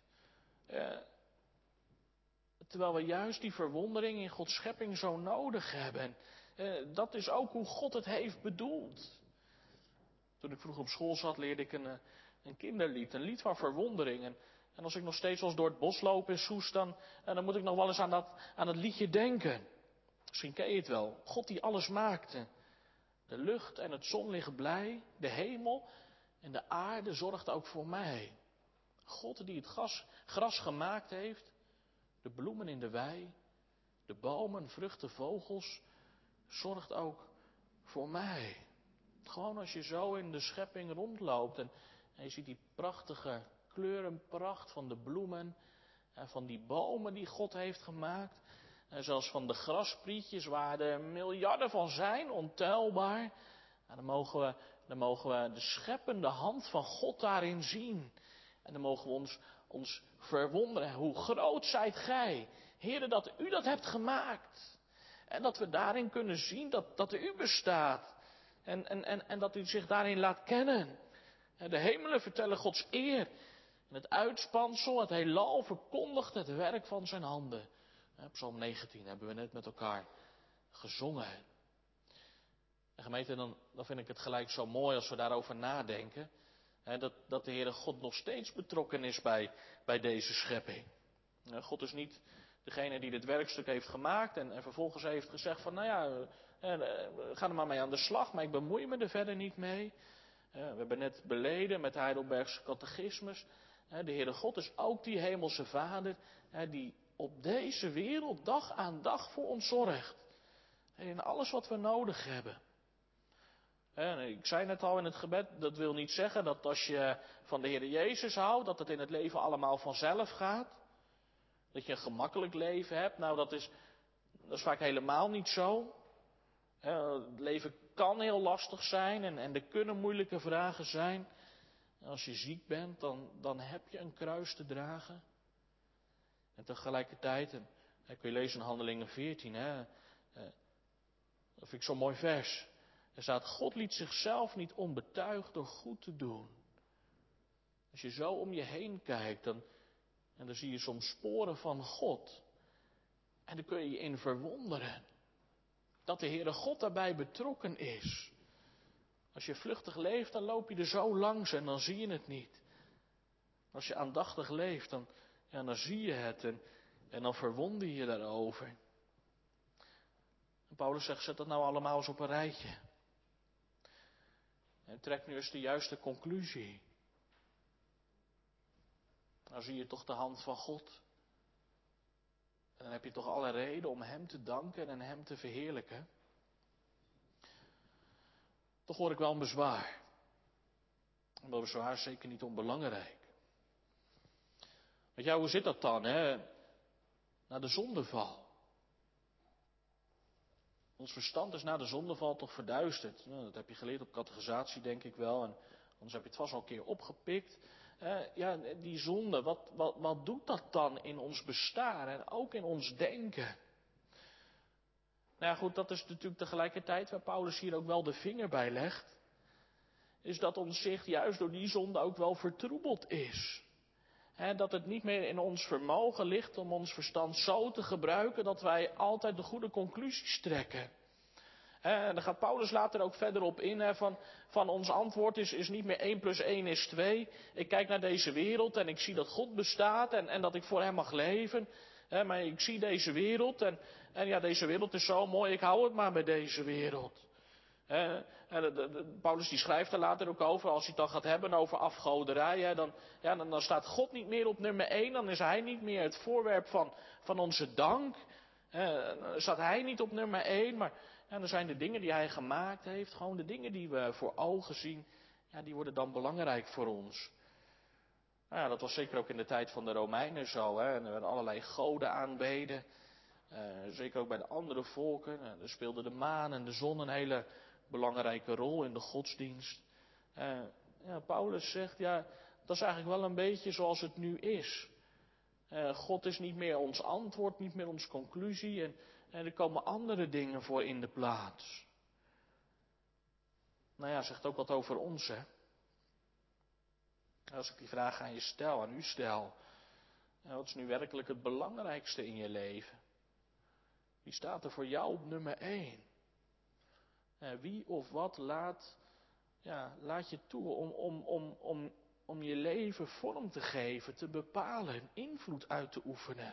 Terwijl we juist die verwondering in Gods schepping zo nodig hebben. Dat is ook hoe God het heeft bedoeld. Toen ik vroeg op school zat, leerde ik een kinderlied. Een lied van verwondering. En als ik nog steeds wel eens door het bos loop in Soest, dan moet ik nog wel eens aan dat liedje denken. Misschien ken je het wel. God die alles maakte. De lucht en het zonlicht blij. De hemel en de aarde zorgt ook voor mij. God die het gras gemaakt heeft. De bloemen in de wei. De bomen, vruchten, vogels. Zorgt ook voor mij. Gewoon als je zo in de schepping rondloopt. En je ziet die prachtige kleurenpracht van de bloemen. En van die bomen die God heeft gemaakt. En zelfs van de grasprietjes waar er miljarden van zijn, ontelbaar. Nou, dan mogen we de scheppende hand van God daarin zien. En dan mogen we ons verwonderen. Hoe groot zijt gij, Heere, dat u dat hebt gemaakt. En dat we daarin kunnen zien dat u bestaat. En dat u zich daarin laat kennen. En de hemelen vertellen Gods eer. En het uitspansel, het heelal verkondigt het werk van zijn handen. Psalm 19 hebben we net met elkaar gezongen. En gemeente, dan vind ik het gelijk zo mooi als we daarover nadenken. Dat de Heere God nog steeds betrokken is bij deze schepping. God is niet degene die dit werkstuk heeft gemaakt en vervolgens heeft gezegd van, nou ja, ga er maar mee aan de slag, maar ik bemoei me er verder niet mee. We hebben net beleden met de Heidelbergse catechismus. De Heere God is ook die hemelse Vader die op deze wereld dag aan dag voor ons zorgt. In alles wat we nodig hebben. Ik zei net al in het gebed, dat wil niet zeggen dat als je van de Heere Jezus houdt, dat het in het leven allemaal vanzelf gaat. Dat je een gemakkelijk leven hebt. Nou, dat is vaak helemaal niet zo. Het leven kan heel lastig zijn en er kunnen moeilijke vragen zijn. En als je ziek bent, dan heb je een kruis te dragen. En tegelijkertijd, kun je lezen in Handelingen 14, dat vind ik zo'n mooi vers. Er staat, God liet zichzelf niet onbetuigd door goed te doen. Als je zo om je heen kijkt, dan zie je soms sporen van God. En dan kun je je in verwonderen. Dat de Heere God daarbij betrokken is. Als je vluchtig leeft, dan loop je er zo langs en dan zie je het niet. Als je aandachtig leeft, dan zie je het en dan verwonder je je daarover. En Paulus zegt, zet dat nou allemaal eens op een rijtje. En trek nu eens de juiste conclusie. Nou zie je toch de hand van God. heb je toch alle reden om Hem te danken en Hem te verheerlijken. Toch hoor ik wel een bezwaar. En dat bezwaar is zeker niet onbelangrijk. Weet je, hoe zit dat dan, hè? Na de zondeval. Ons verstand is na de zondeval toch verduisterd. Nou, dat heb je geleerd op catechisatie, denk ik wel. En anders heb je het vast al een keer opgepikt. Ja, die zonde, wat doet dat dan in ons bestaan en ook in ons denken? Nou ja, goed, dat is natuurlijk tegelijkertijd waar Paulus hier ook wel de vinger bij legt. Is dat ons zicht juist door die zonde ook wel vertroebeld is. Dat het niet meer in ons vermogen ligt om ons verstand zo te gebruiken dat wij altijd de goede conclusies trekken. En daar gaat Paulus later ook verder op in, van ons antwoord is niet meer 1 plus 1 is 2. Ik kijk naar deze wereld en ik zie dat God bestaat en dat ik voor Hem mag leven. Maar ik zie deze wereld en ja, deze wereld is zo mooi, ik hou het maar bij deze wereld. Paulus die schrijft er later ook over, als hij het dan gaat hebben over afgoderij, dan staat God niet meer op nummer 1, dan is Hij niet meer het voorwerp van onze dank. Dan staat Hij niet op nummer 1, maar dan zijn de dingen die Hij gemaakt heeft, gewoon de dingen die we voor ogen zien, ja, die worden dan belangrijk voor ons. Nou ja, dat was zeker ook in de tijd van de Romeinen zo, en er werden allerlei goden aanbeden. Zeker ook bij de andere volken. Er speelde de maan en de zon een hele belangrijke rol in de godsdienst. Paulus zegt, ja, dat is eigenlijk wel een beetje zoals het nu is. God is niet meer ons antwoord, niet meer onze conclusie. En er komen andere dingen voor in de plaats. Nou ja, zegt ook wat over ons, hè. Als ik die vraag aan je stel, aan u stel. Wat is nu werkelijk het belangrijkste in je leven? Wie staat er voor jou op nummer 1? Wie of wat laat je toe om je leven vorm te geven, te bepalen, invloed uit te oefenen?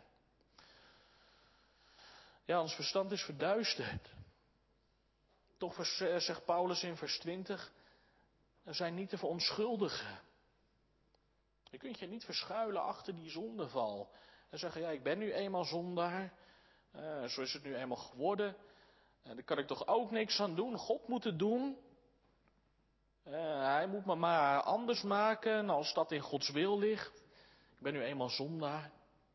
Ja, ons verstand is verduisterd. Toch zegt Paulus in vers 20, er zijn niet te verontschuldigen. Je kunt je niet verschuilen achter die zondeval. En zeggen, ja, ik ben nu eenmaal zondaar. Zo is het nu eenmaal geworden. Daar kan ik toch ook niks aan doen. God moet het doen. Hij moet me maar anders maken als dat in Gods wil ligt. Ik ben nu eenmaal zondaar.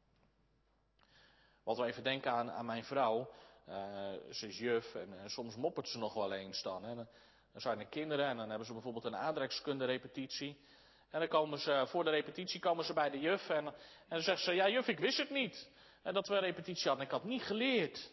Wat we even denken aan mijn vrouw. Ze is juf en soms moppert ze nog wel eens dan. Dan zijn er kinderen en dan hebben ze bijvoorbeeld een aardrijkskunde repetitie. En dan komen ze, voor de repetitie komen ze bij de juf en dan zegt ze, ja juf, ik wist het niet. Dat we een repetitie hadden, ik had niet geleerd.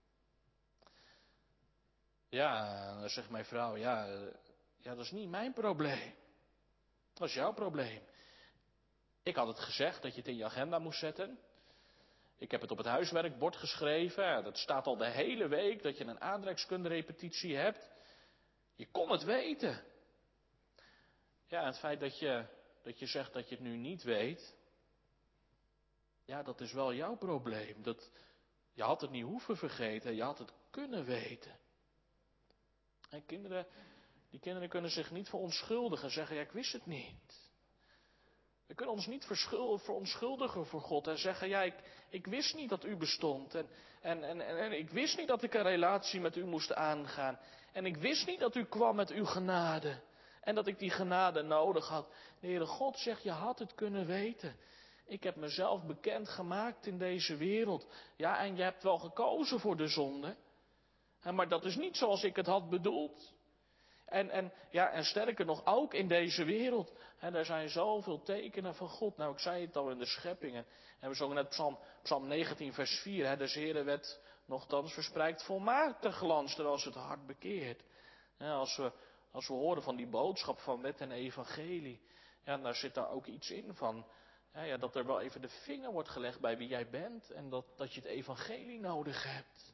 Ja, dan zegt mijn vrouw, ja, dat is niet mijn probleem. Dat is jouw probleem. Ik had het gezegd dat je het in je agenda moest zetten. Ik heb het op het huiswerkbord geschreven. Dat staat al de hele week dat je een aardrijkskunde repetitie hebt. Je kon het weten. Ja, het feit dat je zegt dat je het nu niet weet. Ja, dat is wel jouw probleem. Je had het niet hoeven vergeten, je had het kunnen weten. En die kinderen kunnen zich niet verontschuldigen en zeggen, ja, ik wist het niet. We kunnen ons niet verontschuldigen voor God en zeggen, ja, ik wist niet dat u bestond. En ik wist niet dat ik een relatie met u moest aangaan. En ik wist niet dat u kwam met uw genade. En dat ik die genade nodig had. De Heere God zegt, je had het kunnen weten. Ik heb mezelf bekend gemaakt in deze wereld. Ja, en je hebt wel gekozen voor de zonde. Maar dat is niet zoals ik het had bedoeld. En sterker nog, ook in deze wereld. Er zijn zoveel tekenen van God. Nou, ik zei het al in de scheppingen. En we zongen net Psalm 19 vers 4. De Heere werd nochtans verspreikt volmaakte glans, terwijl ze het hart bekeert. Als we horen van die boodschap van wet en evangelie. Ja, daar zit daar ook iets in van. Dat er wel even de vinger wordt gelegd bij wie jij bent. En dat je het evangelie nodig hebt.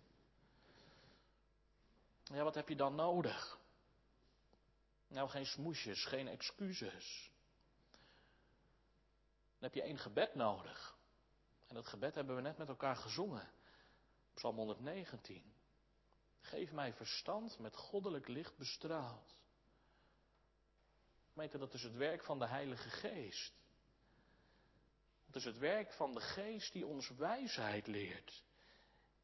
Ja, wat heb je dan nodig? Nou, geen smoesjes, geen excuses. Dan heb je 1 gebed nodig. En dat gebed hebben we net met elkaar gezongen. Psalm 119. Geef mij verstand met goddelijk licht bestraald. Gemeente, dat is het werk van de Heilige Geest. Dat is het werk van de Geest die ons wijsheid leert.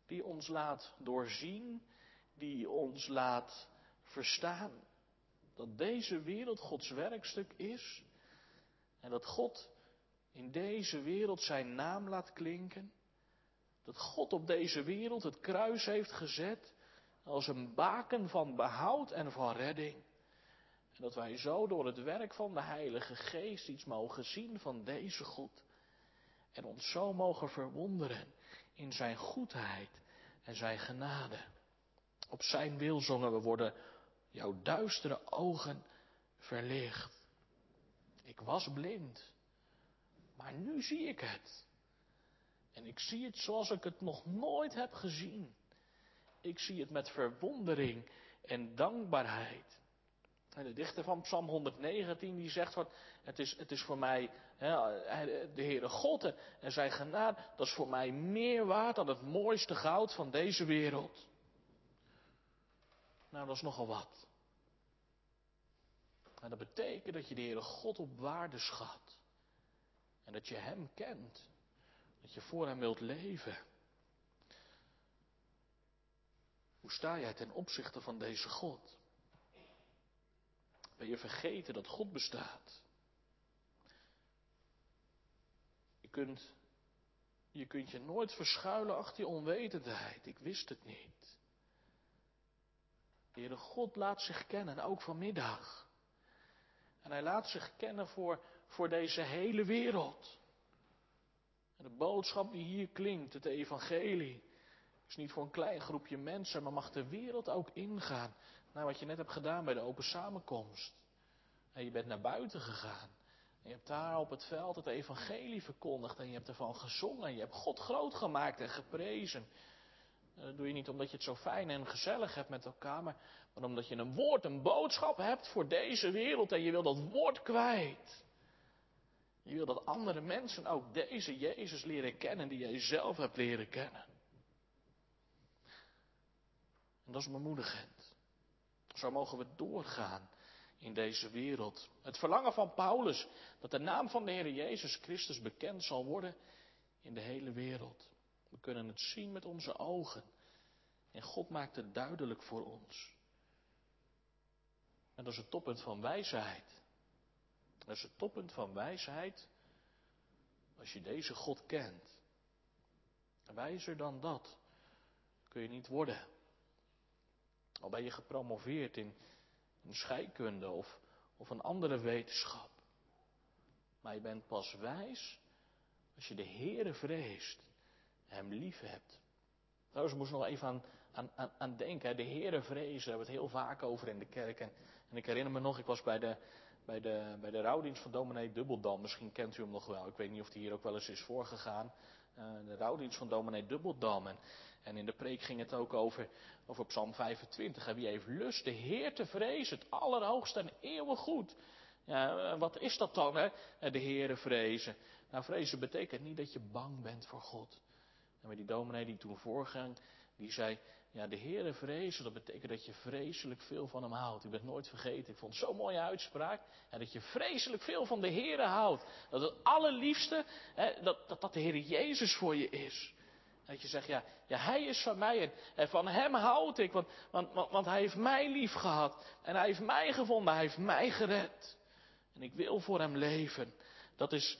die ons laat doorzien, die ons laat verstaan dat deze wereld Gods werkstuk is en dat God in deze wereld zijn naam laat klinken. Dat God op deze wereld het kruis heeft gezet als een baken van behoud en van redding. En dat wij zo door het werk van de Heilige Geest iets mogen zien van deze God. En ons zo mogen verwonderen in zijn goedheid en zijn genade. Op zijn wil zongen we worden jouw duistere ogen verlicht. Ik was blind, maar nu zie ik het. En ik zie het zoals ik het nog nooit heb gezien. Ik zie het met verwondering en dankbaarheid. En de dichter van Psalm 119 die zegt van, het is voor mij, de Heere God en zijn genade, dat is voor mij meer waard dan het mooiste goud van deze wereld. Nou, dat is nogal wat. En dat betekent dat je de Heere God op waarde schat. En dat je hem kent. Dat je voor hem wilt leven. Hoe sta jij ten opzichte van deze God? Ben je vergeten dat God bestaat? Je kunt je nooit verschuilen achter je onwetendheid. Ik wist het niet. De Heere God laat zich kennen, ook vanmiddag. En hij laat zich kennen voor deze hele wereld. En de boodschap die hier klinkt, het evangelie, is niet voor een klein groepje mensen, maar mag de wereld ook ingaan. Naar wat je net hebt gedaan bij de open samenkomst. En je bent naar buiten gegaan. En je hebt daar op het veld het evangelie verkondigd. En je hebt ervan gezongen. En je hebt God groot gemaakt en geprezen. Dat doe je niet omdat je het zo fijn en gezellig hebt met elkaar. Maar omdat je een woord, een boodschap hebt voor deze wereld. En je wil dat woord kwijt. Je wil dat andere mensen ook deze Jezus leren kennen die jij zelf hebt leren kennen. En dat is bemoedigend. Zo mogen we doorgaan in deze wereld. Het verlangen van Paulus, dat de naam van de Heer Jezus Christus bekend zal worden in de hele wereld. We kunnen het zien met onze ogen. En God maakt het duidelijk voor ons. En dat is het toppunt van wijsheid. Dat is het toppunt van wijsheid als je deze God kent. Wijzer dan dat kun je niet worden. Al ben je gepromoveerd in scheikunde of een andere wetenschap. Maar je bent pas wijs als je de Heere vreest en hem lief hebt. Trouwens, ik moest nog even aan denken. De Heere vrezen, daar hebben we het heel vaak over in de kerk. En ik herinner me nog, ik was bij de rouwdienst van dominee Dubbeldam. Misschien kent u hem nog wel. Ik weet niet of die hier ook wel eens is voorgegaan. De rouwdienst van dominee Dubbeldam. En in de preek ging het ook over Psalm 25. En wie heeft lust de Heer te vrezen, het allerhoogste en eeuwig goed. Ja, wat is dat dan, hè? De Heere vrezen. Nou, vrezen betekent niet dat je bang bent voor God. En met die dominee die toen voorging, die zei, ja, de Heere vrezen, dat betekent dat je vreselijk veel van hem houdt. U bent nooit vergeten, ik vond het zo'n mooie uitspraak. En dat je vreselijk veel van de Heere houdt. Dat het allerliefste, dat de Heere Jezus voor je is. En dat je zegt, ja, hij is van mij en van hem houd ik. Want hij heeft mij lief gehad. En hij heeft mij gevonden, hij heeft mij gered. En ik wil voor hem leven. Dat is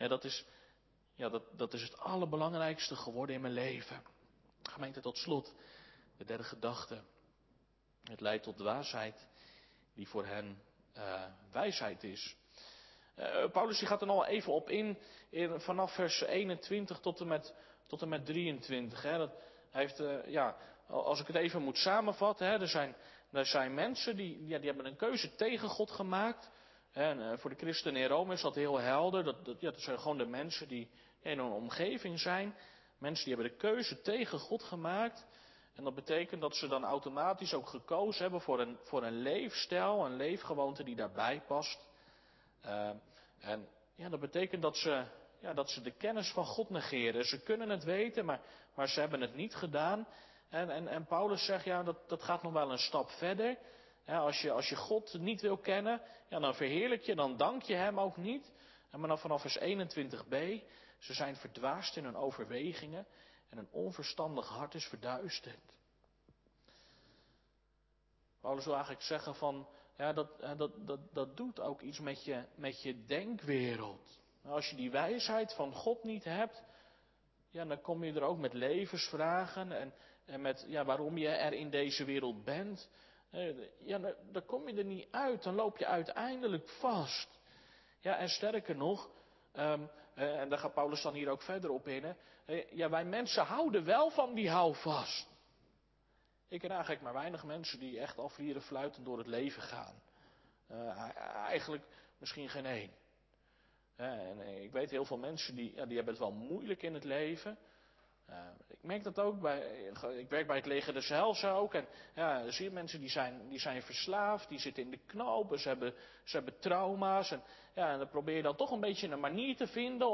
het allerbelangrijkste geworden in mijn leven. Gemeente, tot slot, de derde gedachte. Het leidt tot dwaasheid die voor hen wijsheid is. Paulus die gaat er al even op in vanaf vers 21 tot en met 23. Hè. Hij heeft, als ik het even moet samenvatten, hè, er zijn mensen die hebben een keuze tegen God gemaakt. En voor de christenen in Rome is dat heel helder. Dat zijn gewoon de mensen die in een omgeving zijn. Mensen die hebben de keuze tegen God gemaakt. En dat betekent dat ze dan automatisch ook gekozen hebben voor een leefstijl, een leefgewoonte die daarbij past. En dat betekent dat ze de kennis van God negeren. Ze kunnen het weten, maar ze hebben het niet gedaan. En Paulus zegt, dat gaat nog wel een stap verder. Als je God niet wil kennen, dan verheerlijk je, dan dank je hem ook niet. Maar dan vanaf vers 21b, ze zijn verdwaasd in hun overwegingen. en een onverstandig hart is verduisterd. Paulus wil eigenlijk zeggen van, ja, dat doet ook iets met je denkwereld. Als je die wijsheid van God niet hebt, ja, dan kom je er ook met levensvragen en met waarom je er in deze wereld bent. Ja, dan kom je er niet uit, dan loop je uiteindelijk vast. Ja, en sterker nog, en daar gaat Paulus dan hier ook verder op in. Ja, wij mensen houden wel van die houvast. Ik ken eigenlijk maar weinig mensen die echt afvieren fluitend door het leven gaan. Eigenlijk misschien geen één. En ik weet heel veel mensen die hebben het wel moeilijk in het leven. Ik merk dat ook ik werk bij het leger des Heils ook. En ja, zie je mensen die zijn verslaafd, die zitten in de knoop, ze hebben trauma's. En dan probeer je dan toch een beetje een manier te vinden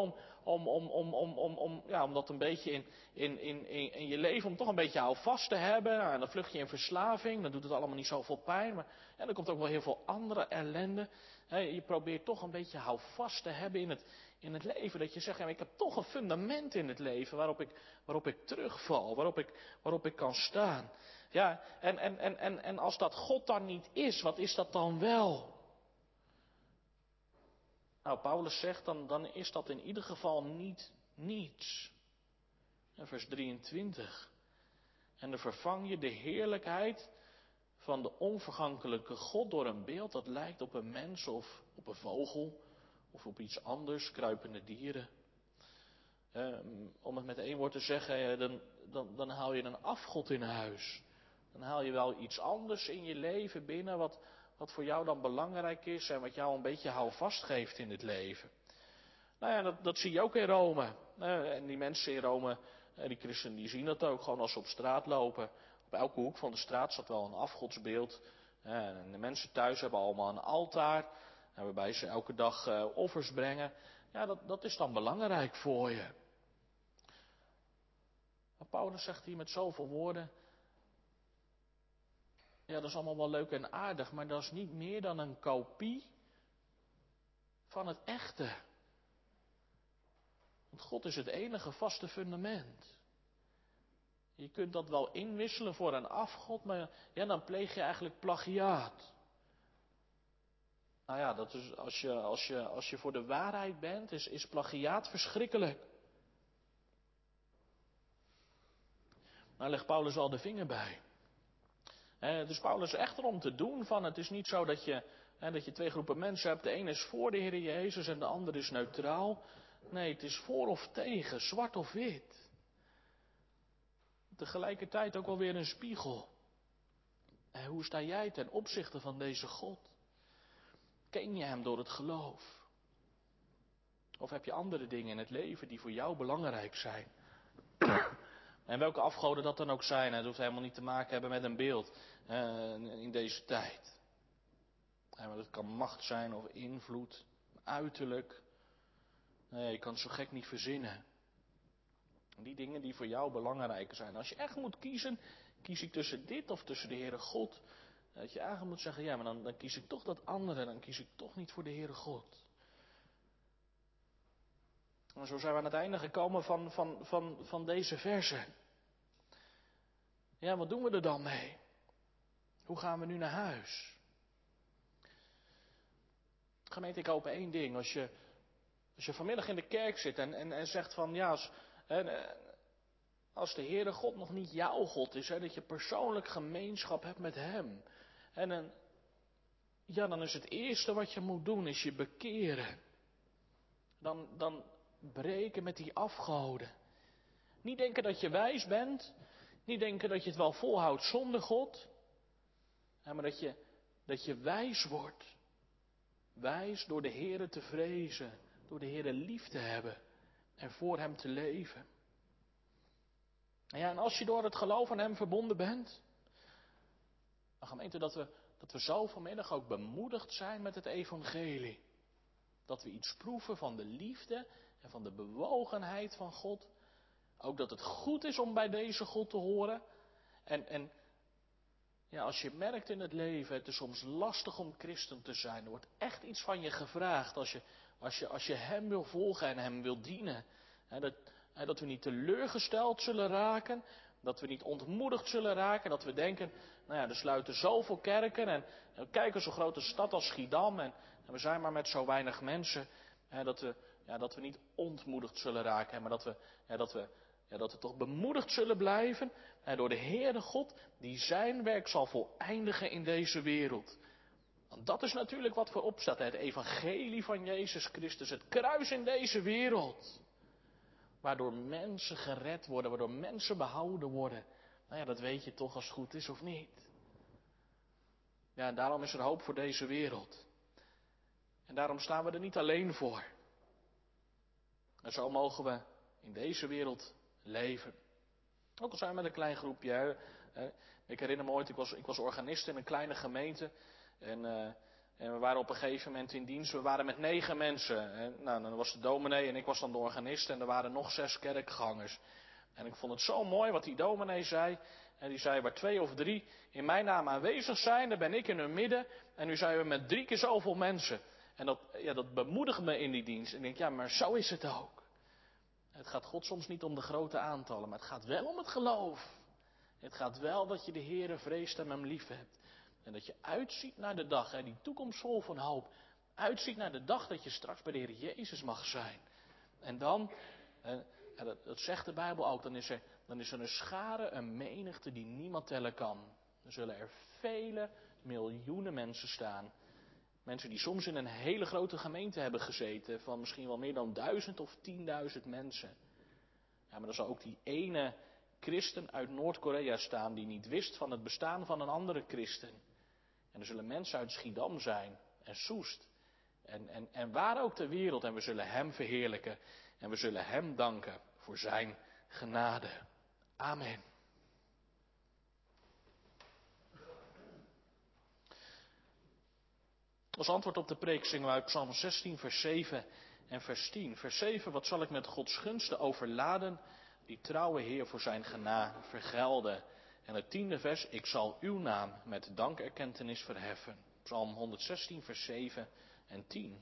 om dat een beetje in je leven, om toch een beetje houvast te hebben. En dan vlucht je in verslaving, dan doet het allemaal niet zoveel pijn. Maar er komt ook wel heel veel andere ellende. Je probeert toch een beetje houvast te hebben in het leven. Dat je zegt, ik heb toch een fundament in het leven waarop ik terugval, waarop ik kan staan. Ja, en als dat God dan niet is, wat is dat dan wel? Nou, Paulus zegt, dan is dat in ieder geval niet niets. En vers 23. En dan vervang je de heerlijkheid van de onvergankelijke God door een beeld dat lijkt op een mens of op een vogel of op iets anders, kruipende dieren. Om het met één woord te zeggen, dan haal je een afgod in huis. Dan haal je wel iets anders in je leven binnen wat voor jou dan belangrijk is en wat jou een beetje houvast geeft in het leven. Nou ja, dat zie je ook in Rome. En die mensen in Rome, die christenen, die zien dat ook gewoon als ze op straat lopen. Op elke hoek van de straat staat wel een afgodsbeeld. En de mensen thuis hebben allemaal een altaar, waarbij ze elke dag offers brengen. Ja, dat is dan belangrijk voor je. Maar Paulus zegt hier met zoveel woorden, ja, dat is allemaal wel leuk en aardig, maar dat is niet meer dan een kopie van het echte. Want God is het enige vaste fundament. Je kunt dat wel inwisselen voor een afgod, maar ja, dan pleeg je eigenlijk plagiaat. Nou ja, dat is, als je voor de waarheid bent, is plagiaat verschrikkelijk. Daar legt Paulus al de vinger bij. Dus Paulus is echt erom te doen van, het is niet zo dat je twee groepen mensen hebt. De ene is voor de Heer Jezus en de ander is neutraal. Nee, het is voor of tegen, zwart of wit. Tegelijkertijd ook alweer een spiegel. Hoe sta jij ten opzichte van deze God? Ken je hem door het geloof? Of heb je andere dingen in het leven die voor jou belangrijk zijn? En welke afgoden dat dan ook zijn, het hoeft helemaal niet te maken hebben met een beeld in deze tijd. Maar dat kan macht zijn of invloed, uiterlijk. Nee, je kan het zo gek niet verzinnen. Die dingen die voor jou belangrijk zijn. Als je echt moet kiezen, kies ik tussen dit of tussen de Heere God. Dat je eigenlijk moet zeggen, ja, maar dan kies ik toch dat andere, dan kies ik toch niet voor de Heere God. En zo zijn we aan het einde gekomen van deze verse. Ja, wat doen we er dan mee? Hoe gaan we nu naar huis? Gemeente, ik hoop één ding. Als je vanmiddag in de kerk zit en zegt van, ja, als de Heere God nog niet jouw God is, dat je persoonlijk gemeenschap hebt met Hem. En dan is het eerste wat je moet doen, is je bekeren. Dan breken met die afgoden. Niet denken dat je wijs bent. Niet denken dat je het wel volhoudt zonder God. Maar dat je wijs wordt. Wijs door de Heere te vrezen. Door de Heere lief te hebben. En voor Hem te leven. En als je door het geloof aan Hem verbonden bent. Dan gemeente dat we zo vanmiddag ook bemoedigd zijn met het evangelie. Dat we iets proeven van de liefde en van de bewogenheid van God. Ook dat het goed is om bij deze God te horen. En als je merkt in het leven, het is soms lastig om christen te zijn. Er wordt echt iets van je gevraagd als je Hem wil volgen en Hem wil dienen. Dat we niet teleurgesteld zullen raken. Dat we niet ontmoedigd zullen raken. Dat we denken, nou ja, er sluiten zoveel kerken. En kijk eens zo'n grote stad als Schiedam. En we zijn maar met zo weinig mensen. Dat we niet ontmoedigd zullen raken. Maar dat we toch bemoedigd zullen blijven. Door de Heere God die zijn werk zal voleindigen in deze wereld. Want dat is natuurlijk wat voorop staat. Het evangelie van Jezus Christus. Het kruis in deze wereld. Waardoor mensen gered worden. Waardoor mensen behouden worden. Nou ja, dat weet je toch als het goed is of niet. Ja, en daarom is er hoop voor deze wereld. En daarom staan we er niet alleen voor. En zo mogen we in deze wereld leven. Ook al zijn we met een klein groepje. Ik herinner me ooit, ik was organist in een kleine gemeente. En we waren op een gegeven moment in dienst. We waren met 9 mensen. Nou, dan was de dominee en ik was dan de organist. En er waren nog 6 kerkgangers. En ik vond het zo mooi wat die dominee zei. En die zei, waar 2 of 3 in mijn naam aanwezig zijn, dan ben ik in hun midden. En nu zijn we met 3 keer zoveel mensen. En dat bemoedigt me in die dienst. En ik denk, ja, maar zo is het ook. Het gaat God soms niet om de grote aantallen, maar het gaat wel om het geloof. Het gaat wel dat je de Heere vreest en hem lief hebt. En dat je uitziet naar de dag, die toekomst vol van hoop. Uitziet naar de dag dat je straks bij de Heer Jezus mag zijn. En dan, dat zegt de Bijbel ook, dan is er een schare, een menigte die niemand tellen kan. Dan zullen er vele miljoenen mensen staan. Mensen die soms in een hele grote gemeente hebben gezeten, van misschien wel meer dan 1000 of 10.000 mensen. Ja, maar dan zal ook die ene christen uit Noord-Korea staan die niet wist van het bestaan van een andere christen. En er zullen mensen uit Schiedam zijn en Soest. En waar ook ter wereld. En we zullen hem verheerlijken. En we zullen hem danken voor zijn genade. Amen. Als antwoord op de preek zingen we uit Psalm 16 vers 7 en vers 10. Vers 7, wat zal ik met Gods gunsten overladen, die trouwe Heer voor zijn genade vergelden. En het 10e vers, ik zal uw naam met dankerkentenis verheffen. Psalm 116 vers 7 en 10.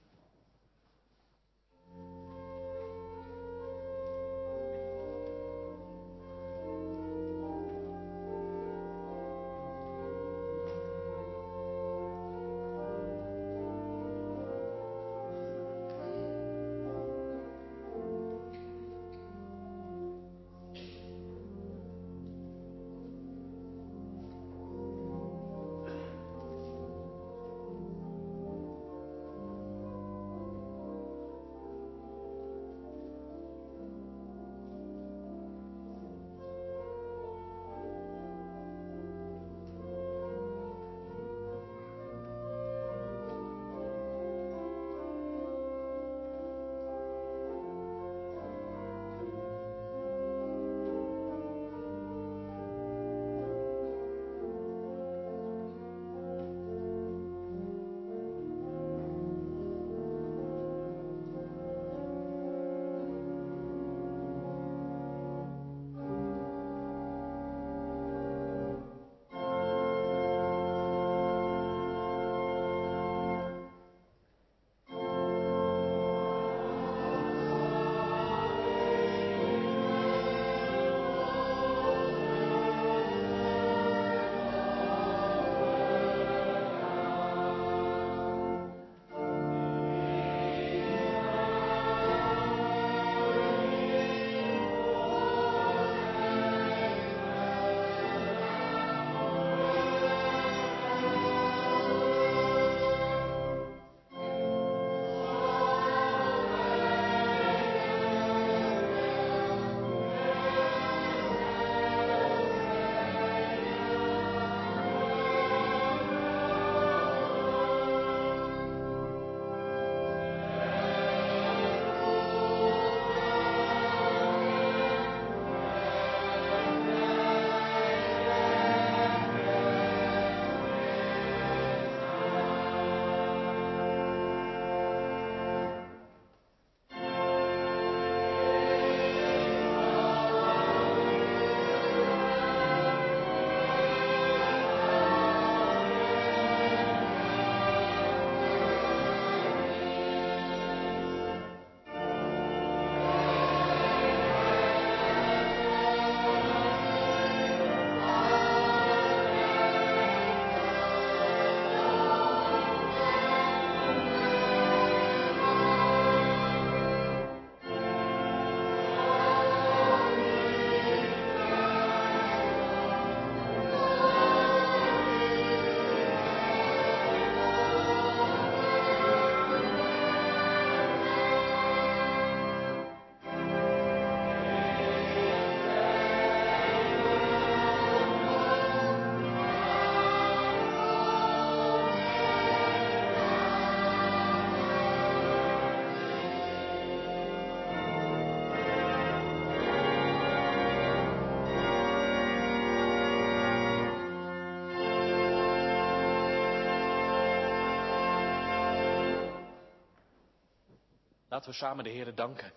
Laten we samen de Heere danken.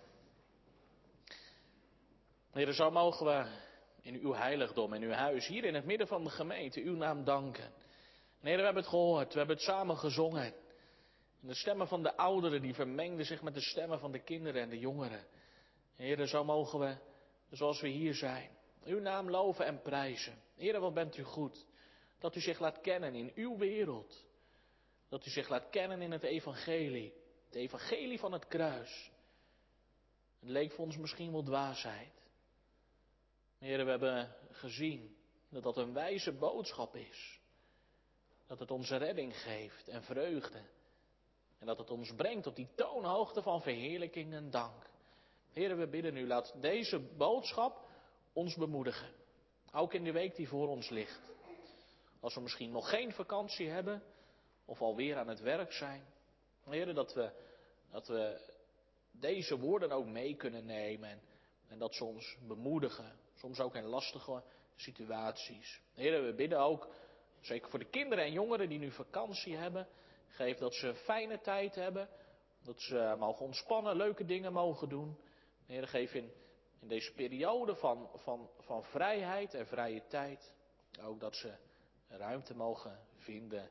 Heere, zo mogen we in uw heiligdom, in uw huis, hier in het midden van de gemeente, uw naam danken. En Heere, we hebben het gehoord, we hebben het samen gezongen. En de stemmen van de ouderen, die vermengden zich met de stemmen van de kinderen en de jongeren. Heere, zo mogen we, zoals we hier zijn, uw naam loven en prijzen. Heere, wat bent u goed. Dat u zich laat kennen in uw wereld. Dat u zich laat kennen in het evangelie. Het evangelie van het kruis. Het leek voor ons misschien wel dwaasheid. Heere, we hebben gezien dat dat een wijze boodschap is. Dat het onze redding geeft en vreugde. En dat het ons brengt op die toonhoogte van verheerlijking en dank. Heere, we bidden u, laat deze boodschap ons bemoedigen. Ook in de week die voor ons ligt. Als we misschien nog geen vakantie hebben, of alweer aan het werk zijn. Heere, dat we deze woorden ook mee kunnen nemen. En dat ze ons bemoedigen. Soms ook in lastige situaties. Heere, we bidden ook, zeker voor de kinderen en jongeren die nu vakantie hebben. Geef dat ze een fijne tijd hebben. Dat ze mogen ontspannen, leuke dingen mogen doen. Heere, geef in deze periode van vrijheid en vrije tijd. Ook dat ze ruimte mogen vinden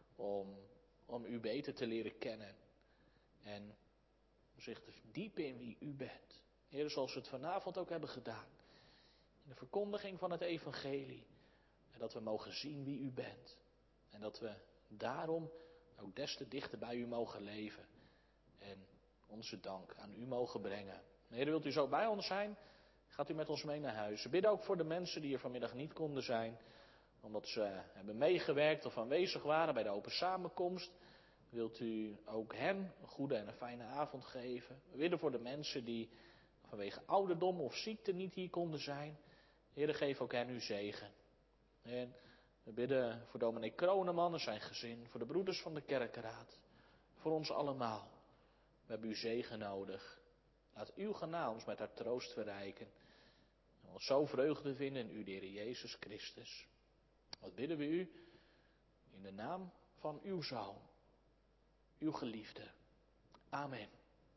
om u beter te leren kennen. En zich te verdiepen in wie u bent. Heer, zoals we het vanavond ook hebben gedaan. In de verkondiging van het evangelie. En dat we mogen zien wie u bent. En dat we daarom ook des te dichter bij u mogen leven. En onze dank aan u mogen brengen. Heer, wilt u zo bij ons zijn? Gaat u met ons mee naar huis. We bidden ook voor de mensen die er vanmiddag niet konden zijn. Omdat ze hebben meegewerkt of aanwezig waren bij de open samenkomst. Wilt u ook hen een goede en een fijne avond geven. We bidden voor de mensen die vanwege ouderdom of ziekte niet hier konden zijn. Heer, geef ook hen uw zegen. En we bidden voor dominee Kroneman en zijn gezin. Voor de broeders van de kerkenraad. Voor ons allemaal. We hebben uw zegen nodig. Laat uw genade ons met haar troost verrijken. En ons zo vreugde vinden in u, de Heer Jezus Christus. Wat bidden we u in de naam van uw Zoon, uw geliefde. Amen.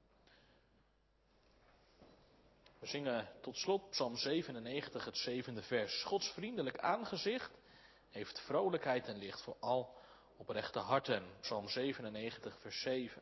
We zingen tot slot Psalm 97, het 7e vers. Gods vriendelijk aangezicht heeft vrolijkheid en licht voor al oprechte harten. Psalm 97, vers 7.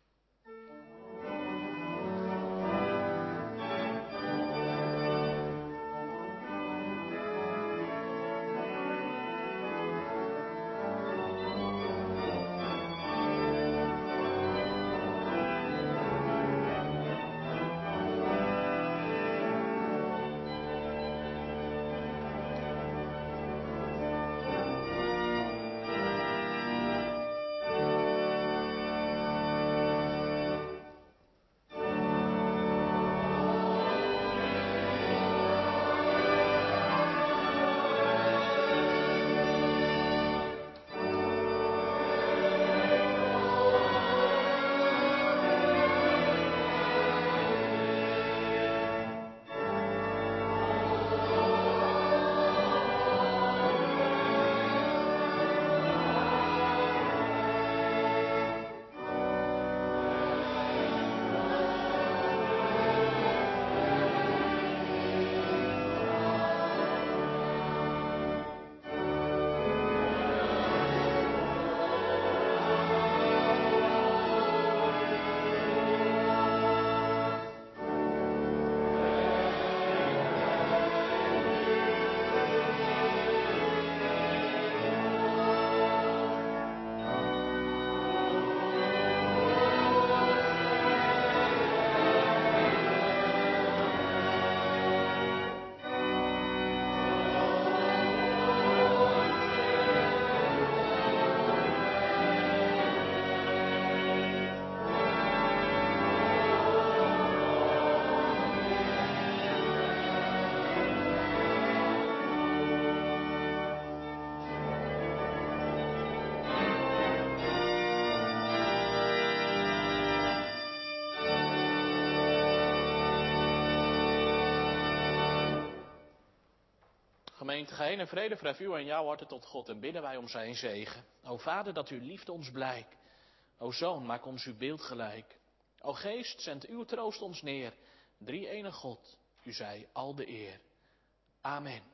Gemeente, ga heen in vrede, verhef u en jouw harten tot God en bidden wij om zijn zegen. O Vader, dat uw liefde ons blijkt. O Zoon, maak ons uw beeld gelijk. O Geest, zend uw troost ons neer. Drie-enige God, u zij al de eer. Amen.